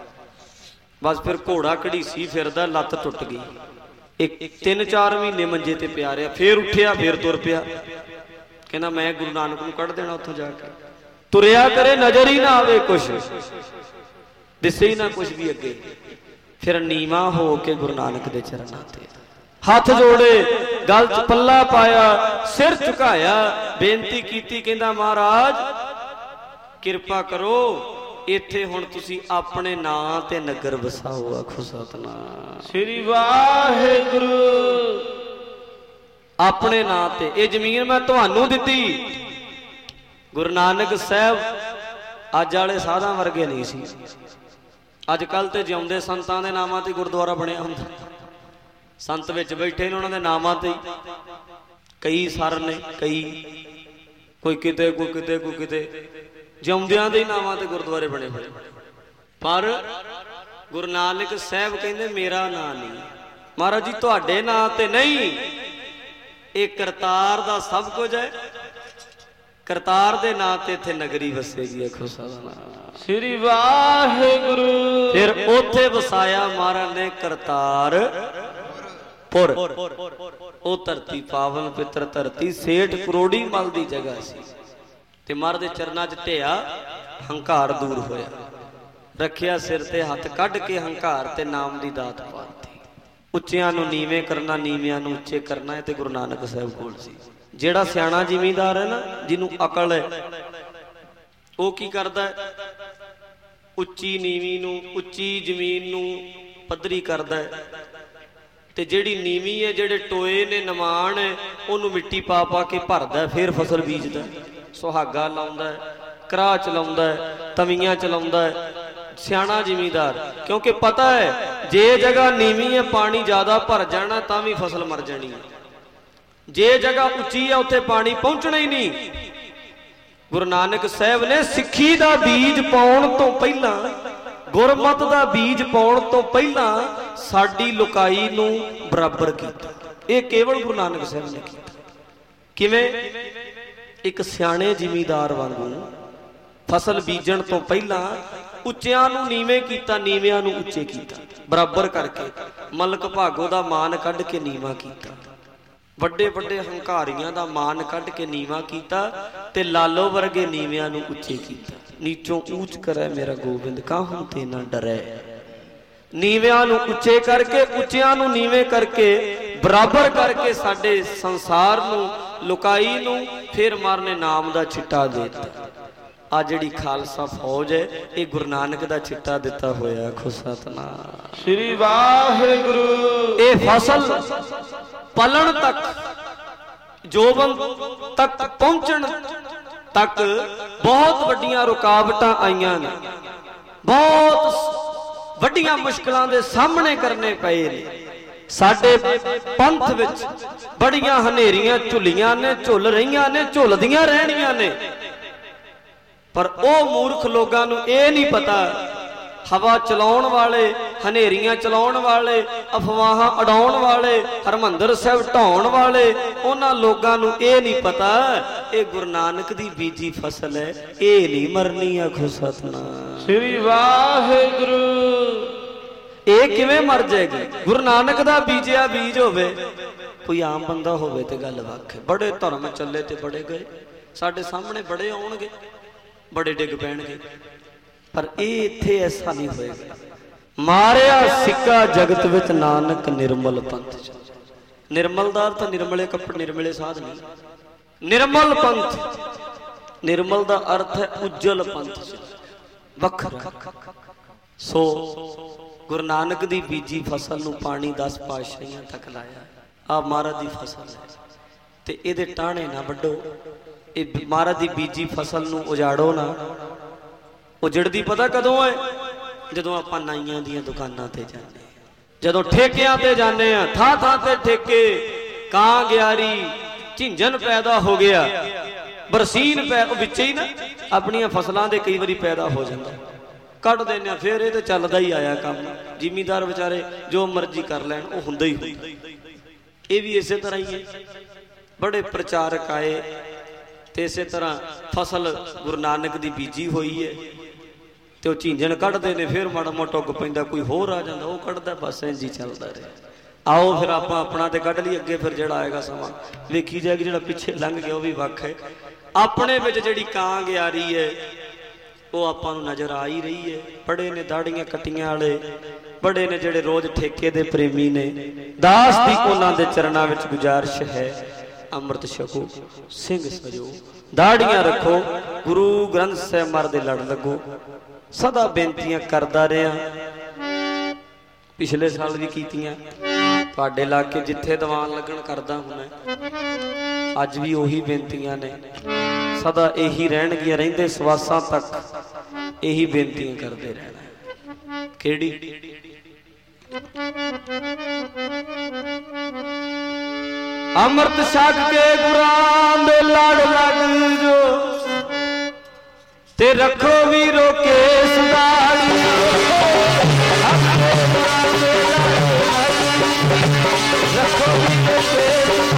बस फिर घोड़ा घड़ीसी फिरदा लत्त टुट गई। एक तीन चार महीने मंजे ते पिया रहा फिर उठिया फिर तुर पिया। कहना मैं गुरु नानक नूं कढ़ देना उत्थों जाके। ਤੁਰਿਆ ਕਰੇ ਨਜ਼ਰ ਹੀ ਨਾ ਆਵੇ ਕੁਛ, ਦਿਸੇ ਹੀ ਨਾ ਕੁਛ ਵੀ ਅੱਗੇ। ਫਿਰ ਨੀਵਾਂ ਹੋ ਕੇ ਗੁਰੂ ਨਾਨਕ ਦੇ ਚਰਨਾਂ ਤੇ ਹੱਥ ਜੋੜੇ, ਗਲ ਚ ਪੱਲਾ ਪਾਇਆ, ਸਿਰ ਝੁਕਾਇਆ, ਬੇਨਤੀ ਕੀਤੀ। ਕਹਿੰਦਾ ਮਹਾਰਾਜ ਕਿਰਪਾ ਕਰੋ, ਇੱਥੇ ਹੁਣ ਤੁਸੀਂ ਆਪਣੇ ਨਾਂ ਤੇ ਨਗਰ ਵਸਾਓ। ਆਖੋ ਸਤਿਨਾਮ ਸ੍ਰੀ ਵਾਹਿਗੁਰੂ। ਆਪਣੇ ਨਾਂ ਤੇ ਇਹ ਜ਼ਮੀਨ ਮੈਂ ਤੁਹਾਨੂੰ ਦਿੱਤੀ। ਗੁਰੂ ਨਾਨਕ ਸਾਹਿਬ ਅੱਜ ਵਾਲੇ ਸਾਧਾਂ ਵਰਗੇ ਨਹੀਂ ਸੀ। ਅੱਜ ਕੱਲ ਤੇ ਜਿਉਂਦੇ ਸੰਤਾਂ ਦੇ ਨਾਮਾਂ ਤੇ ਗੁਰਦੁਆਰਾ ਬਣਿਆ ਹੁੰਦਾ। ਸੰਤ ਵਿੱਚ ਬੈਠੇ ਨੇ, ਉਹਨਾਂ ਦੇ ਨਾਮਾਂ ਤੇ ਕਈ ਸਰ ਨੇ, ਕਈ ਕੋਈ ਕਿਤੇ ਕੋਈ ਕਿਤੇ ਕੋਈ ਕਿਤੇ, ਜਿਉਂਦਿਆਂ ਦੇ ਨਾਮਾਂ ਤੇ ਗੁਰਦੁਆਰੇ ਬਣੇ ਹੋਏ। ਪਰ ਗੁਰੂ ਨਾਨਕ ਸਾਹਿਬ ਕਹਿੰਦੇ ਮੇਰਾ ਨਾਂ ਨਹੀਂ। ਮਹਾਰਾਜ ਜੀ ਤੁਹਾਡੇ ਨਾਂ ਤੇ ਨਹੀਂ, ਇਹ ਕਰਤਾਰ ਦਾ ਸਭ ਕੁਝ ਹੈ। ਕਰਤਾਰ ਦੇ ਨਾਂ ਤੇ ਇੱਥੇ ਨਗਰੀ ਵਸੇਗੀ। ਆਖੋ ਸਤਿਨਾਮ ਸ੍ਰੀ ਵਾਹਿਗੁਰੂ। ਫਿਰ ਉੱਥੇ ਵਸਾਇਆ ਮਹਾਰਾਜ ਨੇ ਕਰਤਾਰ ਪੁਰ। ਉਹ ਧਰਤੀ ਪਾਵਨ ਪਿੱਤਰ ਧਰਤੀ ਸੇਠ ਕਰੋੜੀ ਮਲ ਦੀ ਜਗ੍ਹਾ ਸੀ। ਤੇ ਮਹਾਰਾਜ ਦੇ ਚਰਨਾਂ 'ਚ ਢਿਆ, ਹੰਕਾਰ ਦੂਰ ਹੋਇਆ। ਰੱਖਿਆ ਸਿਰ ਤੇ ਹੱਥ, ਕੱਢ ਕੇ ਹੰਕਾਰ ਤੇ ਨਾਮ ਦੀ ਦਾਤ ਪਾਤੀ। ਉੱਚਿਆਂ ਨੂੰ ਨੀਵੇਂ ਕਰਨਾ, ਨੀਵਿਆਂ ਨੂੰ ਉੱਚੇ ਕਰਨਾ, ਇਹ ਤੇ ਗੁਰੂ ਨਾਨਕ ਸਾਹਿਬ ਕੋਲ ਸੀ। ਜਿਹੜਾ ਸਿਆਣਾ ਜ਼ਿਮੀਂਦਾਰ ਹੈ ਨਾ, ਜਿਹਨੂੰ ਅਕਲ ਹੈ, ਉਹ ਕੀ ਕਰਦਾ? ਉੱਚੀ ਨੀਵੀਂ ਨੂੰ, ਉੱਚੀ ਜ਼ਮੀਨ ਨੂੰ ਪੱਧਰੀ ਕਰਦਾ ਹੈ। ਤੇ ਜਿਹੜੀ ਨੀਵੀਂ ਹੈ, ਜਿਹੜੇ ਟੋਏ ਨੇ, ਨਿਮਾਣ ਹੈ, ਉਹਨੂੰ ਮਿੱਟੀ ਪਾ ਪਾ ਕੇ ਭਰਦਾ, ਫਿਰ ਫਸਲ ਬੀਜਦਾ। ਸੁਹਾਗਾ ਲਾਉਂਦਾ, ਕਰਾਹ ਚਲਾਉਂਦਾ, ਤਵੀਆਂ ਚਲਾਉਂਦਾ ਸਿਆਣਾ ਜ਼ਿਮੀਂਦਾਰ। ਕਿਉਂਕਿ ਪਤਾ ਹੈ ਜੇ ਜਗ੍ਹਾ ਨੀਵੀਂ ਹੈ, ਪਾਣੀ ਜ਼ਿਆਦਾ ਭਰ ਜਾਣਾ ਤਾਂ ਵੀ ਫਸਲ ਮਰ ਜਾਣੀ ਹੈ। ਜੇ ਜਗ੍ਹਾ ਉੱਚੀ ਹੈ, ਉੱਥੇ ਪਾਣੀ ਪਹੁੰਚਣਾ ਹੀ ਨਹੀਂ। ਗੁਰੂ ਨਾਨਕ ਸਾਹਿਬ ਨੇ ਸਿੱਖੀ ਦਾ ਬੀਜ ਪਾਉਣ ਤੋਂ ਪਹਿਲਾਂ, ਗੁਰਮਤ ਦਾ ਬੀਜ ਪਾਉਣ ਤੋਂ ਪਹਿਲਾਂ ਸਾਡੀ ਲੁਕਾਈ ਨੂੰ ਬਰਾਬਰ ਕੀਤਾ। ਇਹ ਕੇਵਲ ਗੁਰੂ ਨਾਨਕ ਸਾਹਿਬ ਨੇ ਕੀਤਾ। ਕਿਵੇਂ? ਇੱਕ ਸਿਆਣੇ ਜ਼ਿਮੀਂਦਾਰ ਵਾਂਗੂ ਫਸਲ ਬੀਜਣ ਤੋਂ ਪਹਿਲਾਂ ਉੱਚਿਆਂ ਨੂੰ ਨੀਵੇਂ ਕੀਤਾ, ਨੀਵਿਆਂ ਨੂੰ ਉੱਚੇ ਕੀਤਾ, ਬਰਾਬਰ ਕਰਕੇ। ਮਲਕ ਭਾਗੋ ਦਾ ਮਾਨ ਕੱਢ ਕੇ ਨੀਵਾਂ ਕੀਤਾ, ਵੱਡੇ ਵੱਡੇ ਹੰਕਾਰੀਆਂ ਦਾ ਮਾਨ ਕੱਢ ਕੇ ਨੀਵਾਂ ਕੀਤਾ, ਤੇ ਲਾਲੋ ਵਰਗੇ ਨੀਵਿਆਂ ਨੂੰ ਉੱਚੇ ਕੀਤਾ। ਨੀਚੋਂ ਊਚ ਕਰੈ ਮੇਰਾ ਗੋਬਿੰਦ, ਕਾਹੂ ਤੇ ਨਾ ਡਰੈ। ਨੀਵਿਆਂ ਨੂੰ ਉੱਚੇ ਕਰਕੇ, ਉੱਚਿਆਂ ਨੂੰ ਨੀਵੇਂ ਕਰਕੇ, ਬਰਾਬਰ ਕਰਕੇ ਸਾਡੇ ਸੰਸਾਰ ਨੂੰ, ਲੁਕਾਈ ਨੂੰ ਫਿਰ ਮਾਰਨੇ ਨਾਮ ਦਾ ਛਿੱਟਾ ਦੇ ਦਿੱਤਾ। ਆ ਜਿਹੜੀ ਖਾਲਸਾ ਫੌਜ ਹੈ, ਇਹ ਗੁਰੂ ਨਾਨਕ ਦਾ ਛਿੱਟਾ ਦਿੱਤਾ ਹੋਇਆ। ਆਖੋ ਸਤਿਨਾਮ ਸ੍ਰੀ ਵਾਹਿਗੁਰੂ। ਇਹ ਫਸਲ ਪਲਣ ਤੱਕ, ਜੋਬਨ ਤੱਕ ਪਹੁੰਚਣ ਤੱਕ ਬਹੁਤ ਵੱਡੀਆਂ ਰੁਕਾਵਟਾਂ ਆਈਆਂ ਨੇ, ਬਹੁਤ ਵੱਡੀਆਂ ਮੁਸ਼ਕਲਾਂ ਦੇ ਸਾਹਮਣੇ ਕਰਨੇ ਪਏ ਨੇ। ਸਾਡੇ ਪੰਥ ਵਿੱਚ ਬੜੀਆਂ ਹਨੇਰੀਆਂ ਝੁੱਲੀਆਂ ਨੇ, ਝੁੱਲ ਰਹੀਆਂ ਨੇ, ਝੁੱਲਦੀਆਂ ਰਹਿਣੀਆਂ ਨੇ। ਪਰ ਉਹ ਮੂਰਖ ਲੋਕਾਂ ਨੂੰ ਇਹ ਨਹੀਂ ਪਤਾ, ਹਵਾ ਚਲਾਉਣ ਵਾਲੇ, ਹਨੇਰੀਆਂ ਚਲਾਉਣ ਵਾਲੇ, ਅਫਵਾਹਾਂ ਉਡਾਉਣ ਵਾਲੇ, ਹਰਮੰਦਰ ਸਾਹਿਬ ਢਾਉਣ ਵਾਲੇ, ਉਹਨਾਂ ਲੋਕਾਂ ਨੂੰ ਇਹ ਨਹੀਂ ਪਤਾ ਇਹ ਗੁਰੂ ਨਾਨਕ ਦੀ ਬੀਜੀ ਫਸਲ ਹੈ, ਇਹ ਨਹੀਂ ਮਰਨੀ। ਆਖੋ ਸਤਿਨਾਮ ਸ੍ਰੀ ਵਾਹਿਗੁਰੂ। ਇਹ ਕਿਵੇਂ ਮਰ ਜਾਏਗੀ? ਗੁਰੂ ਨਾਨਕ ਦਾ ਬੀਜਿਆ ਬੀਜ ਹੋਵੇ। ਕੋਈ ਆਮ ਬੰਦਾ ਹੋਵੇ ਤੇ ਗੱਲ ਵੱਖ ਹੈ। ਬੜੇ ਧਰਮ ਚੱਲੇ ਤੇ ਬੜੇ ਗਏ, ਸਾਡੇ ਸਾਹਮਣੇ ਬੜੇ ਆਉਣਗੇ, ਬੜੇ ਡਿੱਗ ਪੈਣਗੇ। ਪਰ ਇਹ ਇੱਥੇ ਐਸਾ ਨਹੀਂ ਹੋਏਗਾ। ਮਾਰਿਆ ਸਿੱਕਾ ਜਗਤ ਵਿੱਚ ਨਾਨਕ ਨਿਰਮਲ ਪੰਥ। ਨਿਰਮਲ ਦਾ ਅਰਥ ਨਿਰਮਲੇ ਕੱਪੜੇ, ਨਿਰਮਲੇ ਸਾਧ ਨਹੀਂ। ਨਿਰਮਲ ਪੰਥ, ਨਿਰਮਲ ਦਾ ਅਰਥ ਹੈ ਉਜਲ ਪੰਥ, ਵੱਖਰਾ। ਸੋ ਗੁਰੂ ਨਾਨਕ ਦੀ ਬੀਜੀ ਫਸਲ ਨੂੰ ਪਾਣੀ ਦਸ ਪਾਤਸ਼ਾਹੀਆਂ ਤੱਕ ਲਾਇਆ। ਆ ਮਹਾਰਾਜ ਦੀ ਫਸਲ ਹੈ ਤੇ ਇਹਦੇ ਟਾਹਣੇ ਨਾ ਵੱਢੋ। ਇਹ ਮਹਾਰਾਜ ਦੀ ਬੀਜੀ ਫਸਲ ਨੂੰ ਉਜਾੜੋ ਨਾ। ਉਜੜਦੀ ਪਤਾ ਕਦੋਂ ਹੈ? ਜਦੋਂ ਆਪਾਂ ਨਾਈਆਂ ਦੀਆਂ ਦੁਕਾਨਾਂ ਤੇ ਜਾਂਦੇ, ਜਦੋਂ ਠੇਕਿਆਂ ਤੇ ਜਾਂਦੇ ਆ, ਥਾਂ ਥਾਂ ਤੇ ਠੇਕੇ, ਕਾਂ ਗਿਆਰੀ, ਝਿੰਜਨ ਪੈਦਾ ਹੋ ਗਿਆ, ਬਰਸੀਨ ਪੈ ਵਿੱਚ ਹੀ ਨਾ ਆਪਣੀਆਂ ਫਸਲਾਂ ਦੇ ਕਈ ਵਾਰੀ ਪੈਦਾ ਹੋ ਜਾਂਦਾ, ਕੱਢ ਦਿੰਦੇ ਆ। ਫਿਰ ਇਹ ਤਾਂ ਚੱਲਦਾ ਹੀ ਆਇਆ ਕੰਮ। ਜ਼ਿਮੀਂਦਾਰ ਵਿਚਾਰੇ ਜੋ ਮਰਜ਼ੀ ਕਰ ਲੈਣ, ਉਹ ਹੁੰਦਾ ਹੀ ਹੁੰਦਾ। ਇਹ ਵੀ ਇਸੇ ਤਰ੍ਹਾਂ ਹੀ ਹੈ। ਬੜੇ ਪ੍ਰਚਾਰਕ ਆਏ ਤੇ ਇਸੇ ਤਰ੍ਹਾਂ ਫਸਲ ਗੁਰੂ ਨਾਨਕ ਦੀ ਬੀਜੀ ਹੋਈ ਹੈ ਤੇ ਉਹ ਝੀਂਜਣ ਕੱਢਦੇ ਨੇ, ਫਿਰ ਮਾੜਾ ਮੋਟਾ ਉੱਗ ਪੈਂਦਾ, ਕੋਈ ਹੋਰ ਆ ਜਾਂਦਾ, ਉਹ ਕੱਢਦਾ, ਬਸ ਇੰਝ ਹੀ ਚੱਲਦਾ ਰਿਹਾ। ਆਓ ਫਿਰ ਆਪਾਂ ਆਪਣਾ ਤੇ ਕੱਢ ਲਈ, ਅੱਗੇ ਫਿਰ ਜਿਹੜਾ ਆਏਗਾ ਸਮਾਂ ਵੇਖੀ ਜਾਏਗੀ। ਜਿਹੜਾ ਪਿੱਛੇ ਲੰਘ ਗਿਆ ਉਹ ਵੀ ਵੱਖ ਹੈ। ਆਪਣੇ ਵਿੱਚ ਜਿਹੜੀ ਕਾਂਗ ਆ ਰਹੀ ਹੈ ਉਹ ਆਪਾਂ ਨੂੰ ਨਜ਼ਰ ਆ ਹੀ ਰਹੀ ਹੈ। ਬੜੇ ਨੇ ਦਾੜੀਆਂ ਕੱਟੀਆਂ ਵਾਲੇ, ਬੜੇ ਨੇ ਜਿਹੜੇ ਰੋਜ਼ ਠੇਕੇ ਦੇ ਪ੍ਰੇਮੀ ਨੇ। ਦਾਸ ਦੀ ਉਹਨਾਂ ਦੇ ਚਰਨਾਂ ਵਿੱਚ ਗੁਜ਼ਾਰਿਸ਼ ਹੈ, ਅੰਮ੍ਰਿਤ ਛਕੋ ਸਿੰਘ ਸਜੋ, ਦਾੜੀਆਂ ਰੱਖੋ, ਗੁਰੂ ਗ੍ਰੰਥ ਸਾਹਿਬ ਮਹਾਰਾਜ ਦੇ ਲੜ ਲੱਗੋ। ਸਦਾ ਬੇਨਤੀਆਂ ਕਰਦਾ ਰਿਹਾ, ਪਿਛਲੇ ਸਾਲ ਵੀ ਕੀਤੀਆਂ, ਤੁਹਾਡੇ ਇਲਾਕੇ ਜਿੱਥੇ ਦੀਵਾਨ ਲੱਗਣ ਕਰਦਾ ਹੁੰਦਾ। ਅੱਜ ਵੀ ਉਹੀ ਬੇਨਤੀਆਂ ਨੇ, ਸਦਾ ਇਹੀ ਰਹਿਣਗੀਆਂ, ਰਹਿੰਦੇ ਸਵਾਸਾਂ ਤੱਕ ਇਹੀ ਬੇਨਤੀਆਂ ਕਰਦੇ ਰਹਿਣਾ। ਕਿਹੜੀ? ਅੰਮ੍ਰਿਤ ਛਕ ਕੇ ਗੁਰਾਂ ਦੇ ਲੜ ਲੱਗ ਜੋ, ਤੇ ਰੱਖੋ ਵੀਰੋ ਕੇਸ ਦਾੜੀਆਂ। ਰੱਖੋ ਵੀਰੋ ਕੇਸ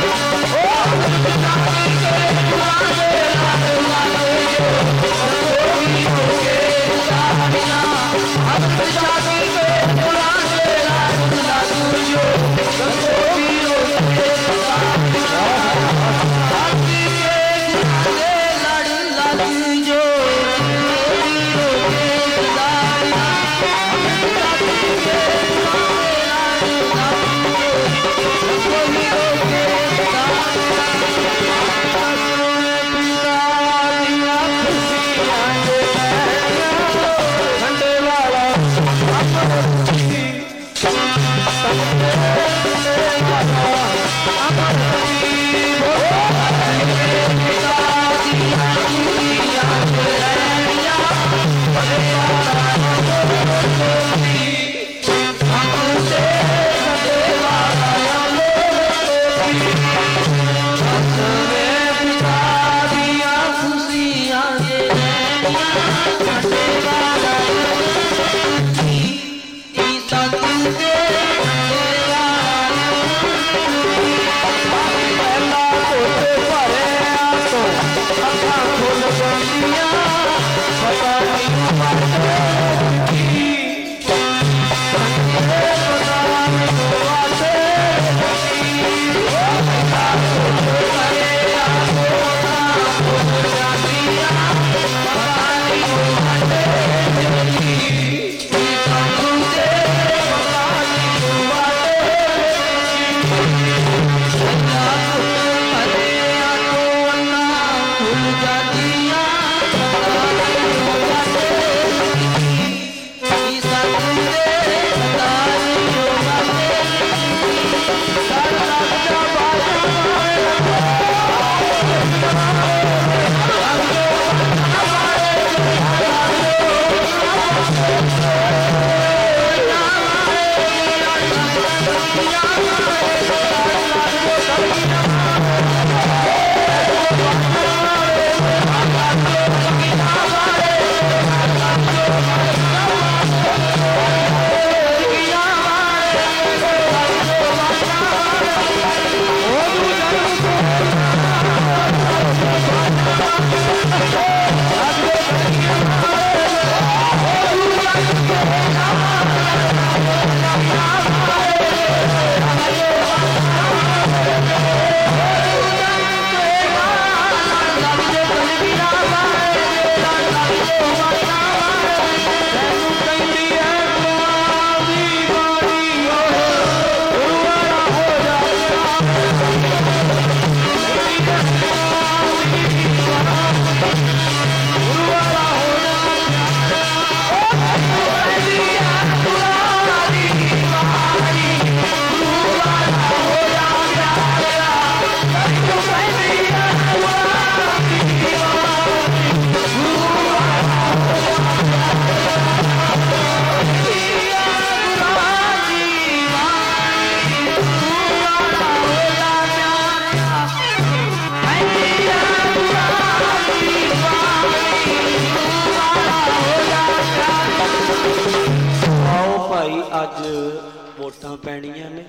ਵੋਟਾਂ ਪੈਣੀਆਂ ਨੇ,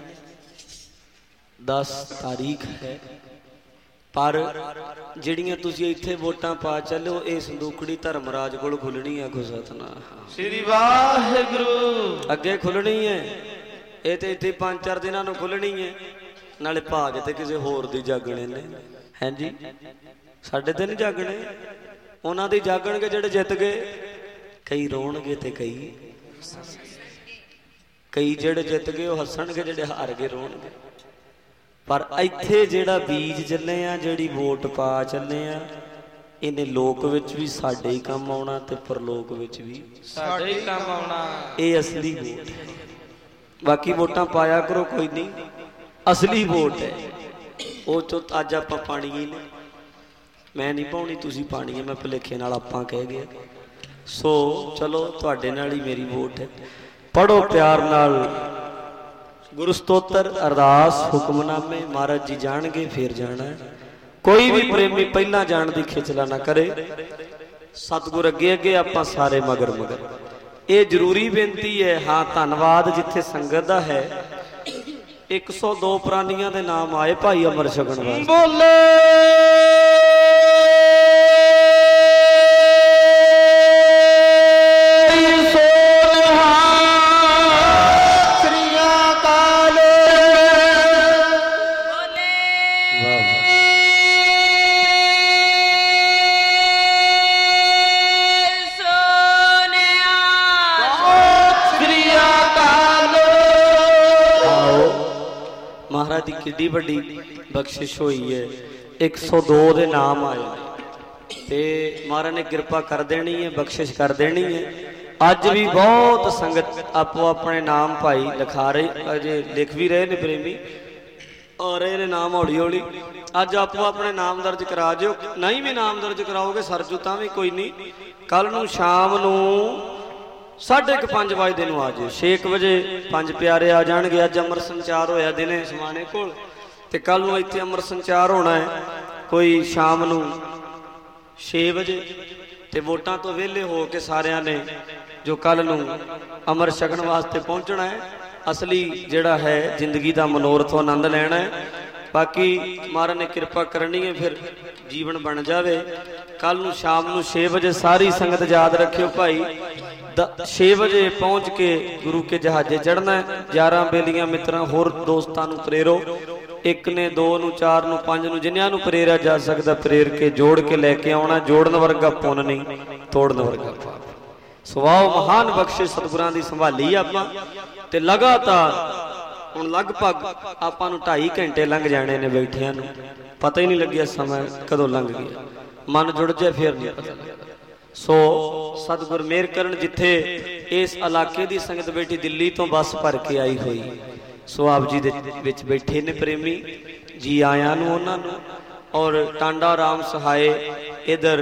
दस तारीख है, पर ਜਿਹੜੀਆਂ ਤੁਸੀਂ ਇੱਥੇ ਵੋਟਾਂ ਪਾ ਚੱਲੋ ਇਹ ਸੰਦੂਕੜੀ ਧਰਮਰਾਜ ਕੋਲ ਖੁੱਲਣੀ ਹੈ। ਸਤਨਾਮ ਸ੍ਰੀ ਵਾਹਿਗੁਰੂ ਅੱਗੇ ਖੁੱਲਣੀ ਹੈ, ਇਹ ਤੇ ਇੱਥੇ ਪੰਜ ਚਾਰ ਦਿਨਾਂ ਨੂੰ ਖੁੱਲਣੀ ਹੈ, ਨਾਲੇ ਭਾਗ ਤੇ ਕਿਸੇ ਹੋਰ ਦੀ ਜਾਗਣੇ ਨੇ। ਹਾਂਜੀ ਸਾਡੇ ਤੇ नहीं जागने, उन्हां दे जागणगे जिहड़े जित गए। कई रोणगे ते कई कई जिहड़े जित गए वो हसणगे, जिहड़े हार गए रोणगे। पर इत्थे जिहड़ा बीज चले आ, जिहड़ी वोट पा चले आ, इन्हें लोक विच भी साडे ही काम आउणा ते परलोक विच भी साडे ही काम आउणा। ये असली वोट है। बाकी वोटां पाया करो, कोई नहीं, असली वोट है वो। चो अज आपां पाणी ही ने, मैं नहीं पाउणी, तुसीं पाणी है, मैं भुलेखे नाल आपां कह गए। सो चलो तुहाडे नाल ही मेरी वोट है। पढ़ो प्यार नाल गुरु स्तोत्र, अरदास, हुक्मनामे, महाराज जी जाणगे फिर जाना है। कोई भी प्रेमी पहला जाण दी खिचला ना करे। सतगुर अगे अगे आपां सारे मगर मगर। ये जरूरी बेनती है। हाँ धन्नवाद जिथे संगत दा है। एक सौ दो प्राणियां दे नाम आए भाई अमर छकण वास्ते। बोले महाराज की किड्डी वड्डी बख्शिश हुई है। एक सौ दो दे नाम आए ते महाराज ने कृपा कर देनी है, बख्शिश कर देनी है। अज भी बहुत संगत आपो अपने नाम भाई लिखा रही, अजे लिख भी रहे ने प्रेमी और रहे ने नाम हौली हौली। अज आपो अपने नाम दर्ज करा जो, नहीं भी नाम दर्ज कराओगे सरजू तां भी कोई नहीं। कल नूं शाम नूं साढ़े क पांच बजते नूं आ जाओ। छे क बजे पंज प्यारे आ जाणगे। अज अमर संचार होया दिने समाने कोल, ते कल नूं इत्थे अमर संचार होना है कोई शाम नूं छे बजे। ते वोटां तो वेले हो के सारियां ने जो कल नूं अमर छकण वास्ते पहुंचना है। असली जिहड़ा है जिंदगी दा मनोरथ आनंद लैना है। बाकी महाराज ने कृपा करनी है, फिर जीवन बन जावे। कल नूं शाम नूं छे बजे सारी संगत याद रखियो भाई, छे बजे पहुंच के गुरु के जहाजे चढ़ना है। ग्यारह बेलियां मित्रां होर दोस्तां नूं प्रेरो। एक ने, दो नूं, चार नूं, पंज नूं, जिन्नियां नूं प्रेरिया जा सकदा प्रेर के जोड़ के लैके आउणा। जोड़न वर्गा पुन नहीं, तोड़न वर्गा पाप। सुभाव महान बख्शिश सतगुरां दी संभाली आपां ते लगातार हुण लगभग आपां नूं ढाई घंटे लंघ जाने ने बैठियां नूं, पता ही नहीं लग्गिया समय कदों लंघ गया। मन जुड़ जाए फिर नहीं पता लगदा। सो सतगुर मेहर करन, जिथे इस इलाके की संगत बैठी दिल्ली तो बस भर के आई हुई। सो आप जी दे विच बैठे ने प्रेमी जी आया नूं उन्हां नूं। और टांडा राम सहाय इधर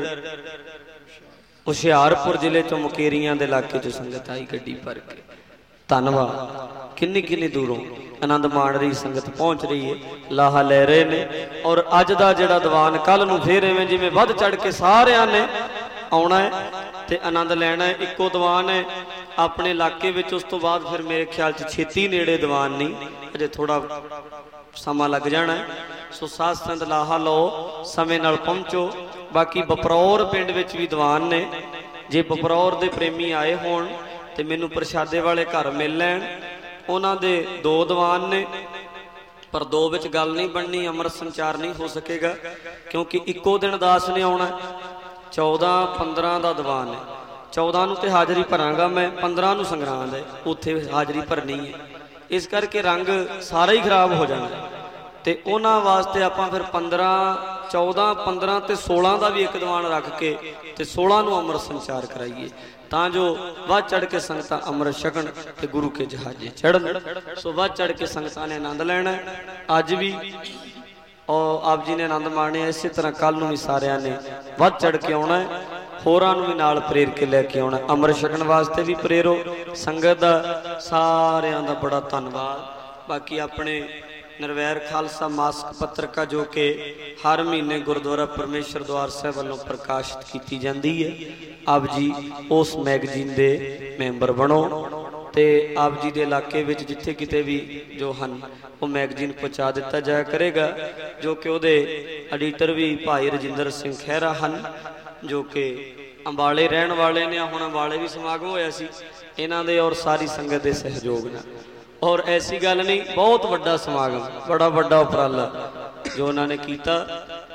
हुशियारपुर जिले चो मुकेरियां दे इलाके चो संगत आई गड्डी भर के। धन्नवाद। किन्नी किन्नी दूरों आनंद माण रही संगत पहुंच रही है, लाहा ले रहे ने। और अज दा जिहड़ा दीवान कल नूं फेर इवें जिवें वध चढ़ के सारियां ने आउणा है ते आनंद लैना है। इक्को दीवान है अपने इलाके विच। उस तो बाद फिर मेरे ख्याल च छेती नेड़े दीवान नहीं, अजे थोड़ा समा लग जाना है। सो साध संत लाहा लो, समय नाल पहुंचो। बाकी बपरौर पिंड विच भी दीवान ने। जे बपरौर दे प्रेमी आए होण ते मैनू प्रशादे वाले घर मिल लैण। उन्हां दे दो दीवान ने, पर दो विच गल नहीं बननी, अमर संचार नहीं हो सकेगा क्योंकि इक्को दिन दास ने आउणा। चौदह पंद्रह का दीवान है। चौदह नूं ते हाज़री भरांगा मैं, पंद्रह नूं संगरांद है, उत्थे हाज़री भरनी है। इस करके रंग सारा ही खराब हो जाना। तो उन्हां वास्ते आपां फिर पंद्रह चौदह पंद्रह ते सोलह का भी एक दीवान रख के ते सोलह नूं अमर संचार कराइए, तां जो वध चढ़ के संगतां अमृत छकण ते गुरु के जहाजे चढ़न। सो वध चढ़ के संगतां ने आनंद लैना। अज भी और आप जी ने आनंद माणे। इस तरह कल नूं भी सारियां ने वध चढ़ के आउणा है। होरां नूं भी नाल प्रेर के लैके आउणा। अमृत छकण वास्ते भी प्रेरो। संगत दा सारियां दा बड़ा धन्नवाद। बाकी अपने निर्वैर खालसा मास्क पत्रिका जो कि हर महीने गुरुद्वारा परमेश्वर द्वार साहिब वालों प्रकाशित की जाती है, आप जी उस मैगजीन के मैंबर बनो। तो आप जी के इलाके विच जिथे किते भी जो हन वो मैगजीन पहुँचा दिता जाया करेगा। जो कि उहदे एडिटर भी भाई रजिंदर सिंह खैरा हन, जो कि अंबाले रहन वाले ने। हुण अंबाले भी समागम होया सी इन्हां दे और सारी संगत के सहयोग नाल। और ऐसी गल नहीं, बहुत वड्डा समागम, बड़ा वड्डा उपराला जो उन्होंने कीता।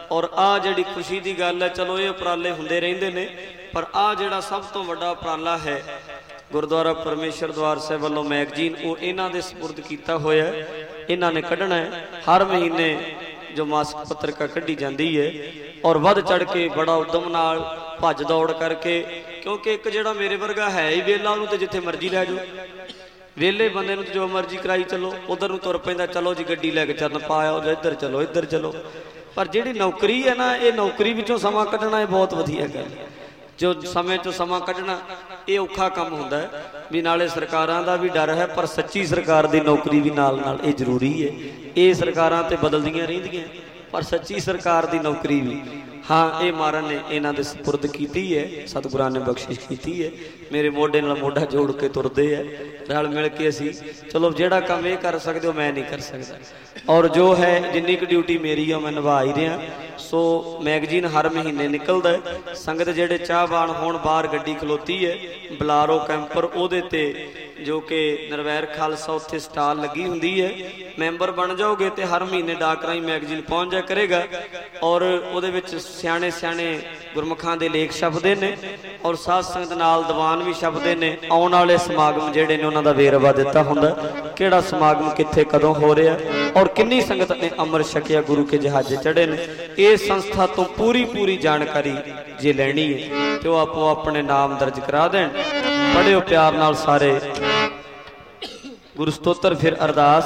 और आ जिहड़ी खुशी की गल है, चलो ये उपराले हुंदे रहिंदे ने, पर आ जिहड़ा सब तो वड्डा उपराला है गुरुद्वारा परमेश्वर द्वार साहिब वालों मैगजीन, वो इन्हां दे सपुर्द कीता होया है। इन्हां ने कढ़ना है हर महीने जो मासिक पत्रिका कढ़ी जाती है, और वध चढ़ के बड़ा उद्यम नाल भज दौड़ करके, क्योंकि एक जिहड़ा मेरे वर्गा है ही वेला, उहनूं ते जिथे मर्जी लै जाओ, वेले बंदे नूं जो मर्जी कराई चलो, उधर नूं तुर पैंदा, चलो जी गड्डी लैके चरण पाया, इधर चलो इधर चलो। पर जिहड़ी नौकरी है ना, ये नौकरी विचों समा कढ़ना बहुत वधिया गल है। जो समय चो समा कढ़ना ये औखा काम हुंदा है, भी नाले सरकारां दा भी डर है, पर सच्ची सरकार दी नौकरी भी नाल नाल ये जरूरी है। ये सरकारां ते बदलदियां रहिंदियां, पर सच्ची सरकार दी नौकरी भी हाँ ये महाराज ने इन्हां दे सपुर्द कीती है, सतगुरां ने बख्शिश कीती है। मेरे मोढे नाल मोढा जोड़ के तुरदे है, रल मिल के असी चलो जिहड़ा काम ये कर सकदे हो मैं नहीं कर सकदा, और जो है जिन्नी क ड्यूटी मेरी है मैं निभा ही रहा। सो मैगजीन हर महीने निकलदा है। संगत जिहड़े चाहवान होण बाहर गड्डी खलोती है, बलारो कैंपर उहदे ते जो कि नरवैर खालसा उत्थे स्टाल लगी हुंदी है, मैंबर बन जाओगे तो हर महीने डाक राही मैगजीन पहुँच जाया करेगा, और उहदे विच सियाणे सियाणे गुरमुखां दे लेख छपदे ने, और साध संगत नाल दीवान भी छपदे ने। आउण वाले समागम जिहड़े ने उन्हां दा वेरवा दित्ता हुंदा, किहड़ा समागम कित्थे कदों हो रिहा, और किन्नी संगत ने अमर छकिया, गुरु के जहाजे चढ़े ने। इस संस्था तो पूरी पूरी जानकारी जे लैनी है तो आपो अपने नाम दर्ज करा दें। पढ़ियो प्यार नाल सारे गुरु स्तोत्र, फिर अरदास,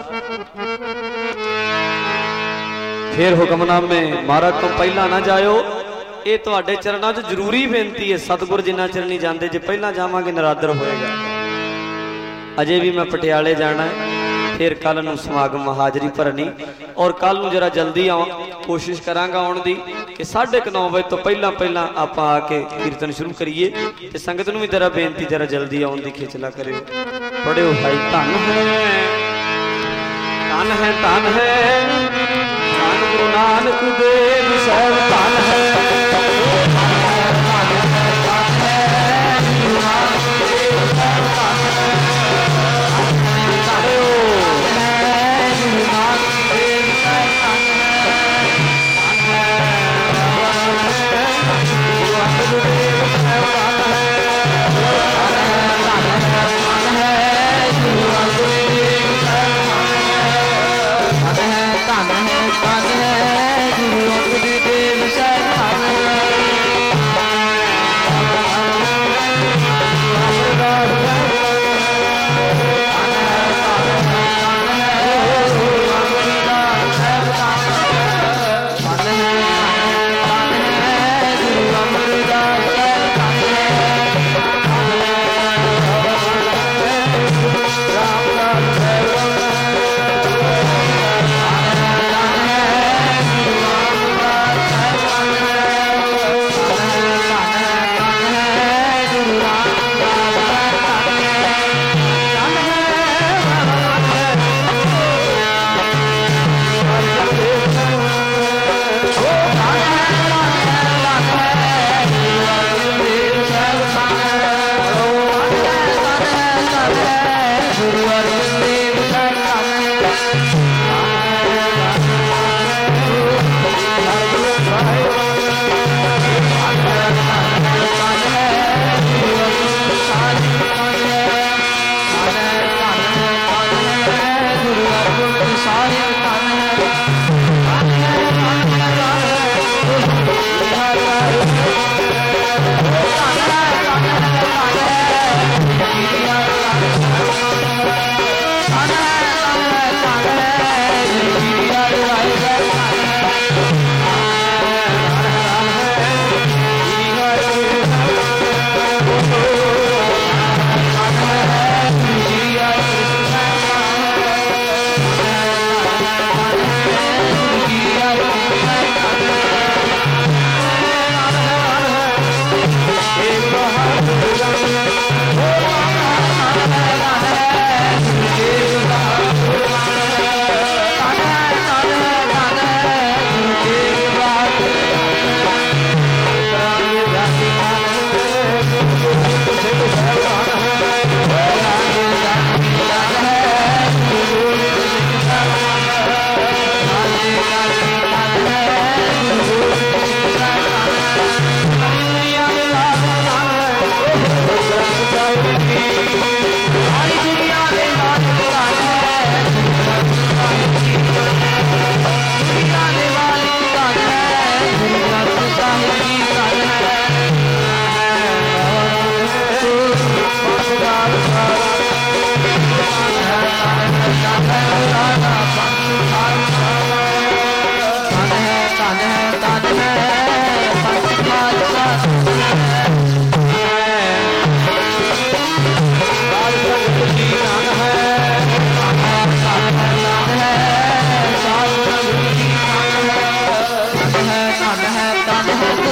फिर हुक्मनामे। महाराज तो पहला ना जाओ, ये तुहाडे चरणों च जरूरी बेनती है। सतगुर जिन्ना चर नहीं जाते, जे पहला जावांगे नरादर होएगा। अजे भी मैं पटियाले जाना है, फिर कल नूं समागम हाजरी भरनी, और कल नूं जरा जल्दी आ कोशिश करांगा आउण दी कि साढ़े नौ बजे तो पहला पहला आपां आके कीर्तन शुरू करिए। ते संगत नूं भी जरा बेनती जरा जल्दी आउण दी खिचला करियो। पढ़ियो भाई। धन है धन है धन है धन गुरु नानक देव साहिब, धन है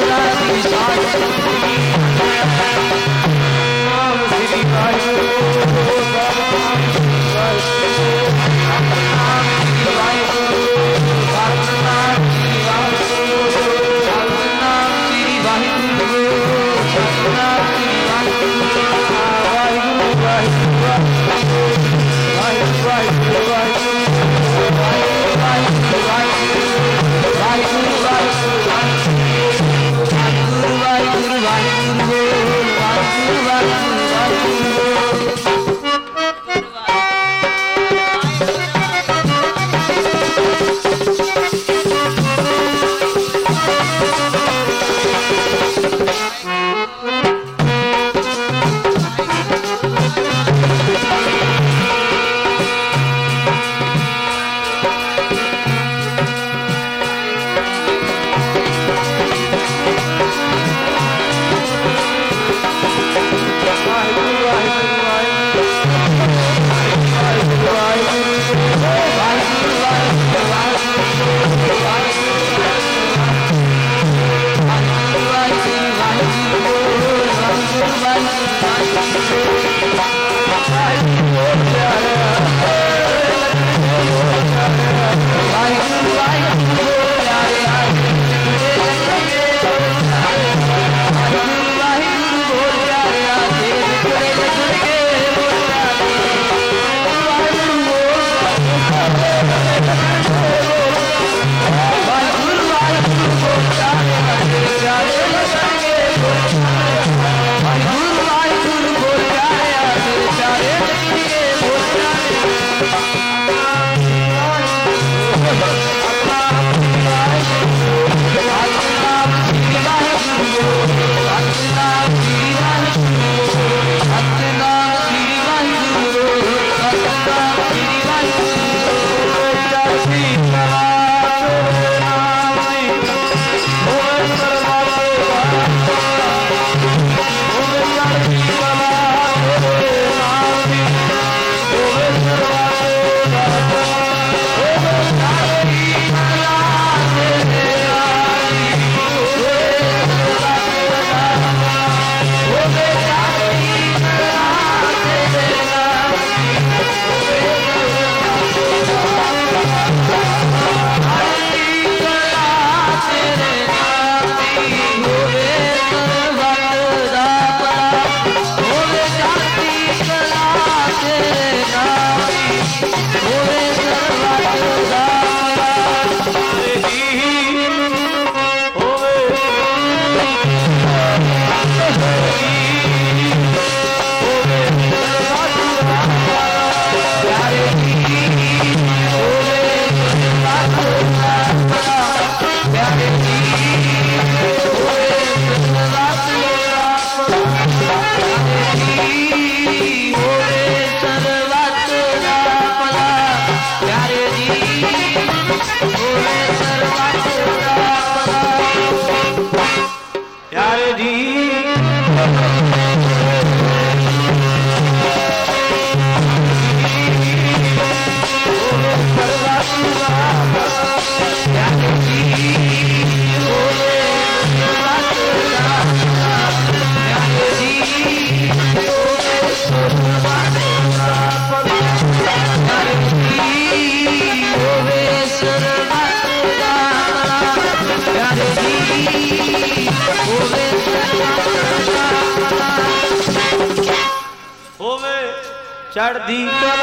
चढ़दी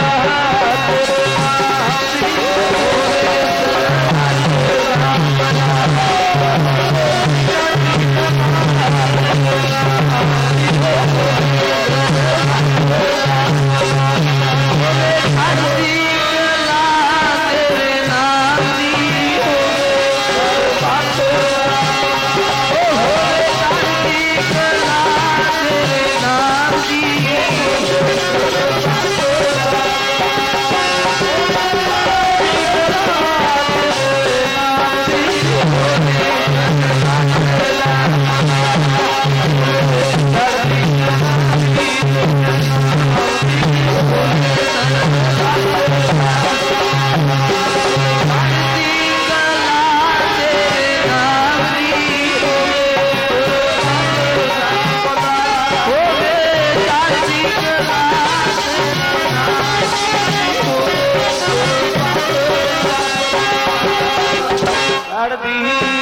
कला ਚੜ੍ਹਦੀ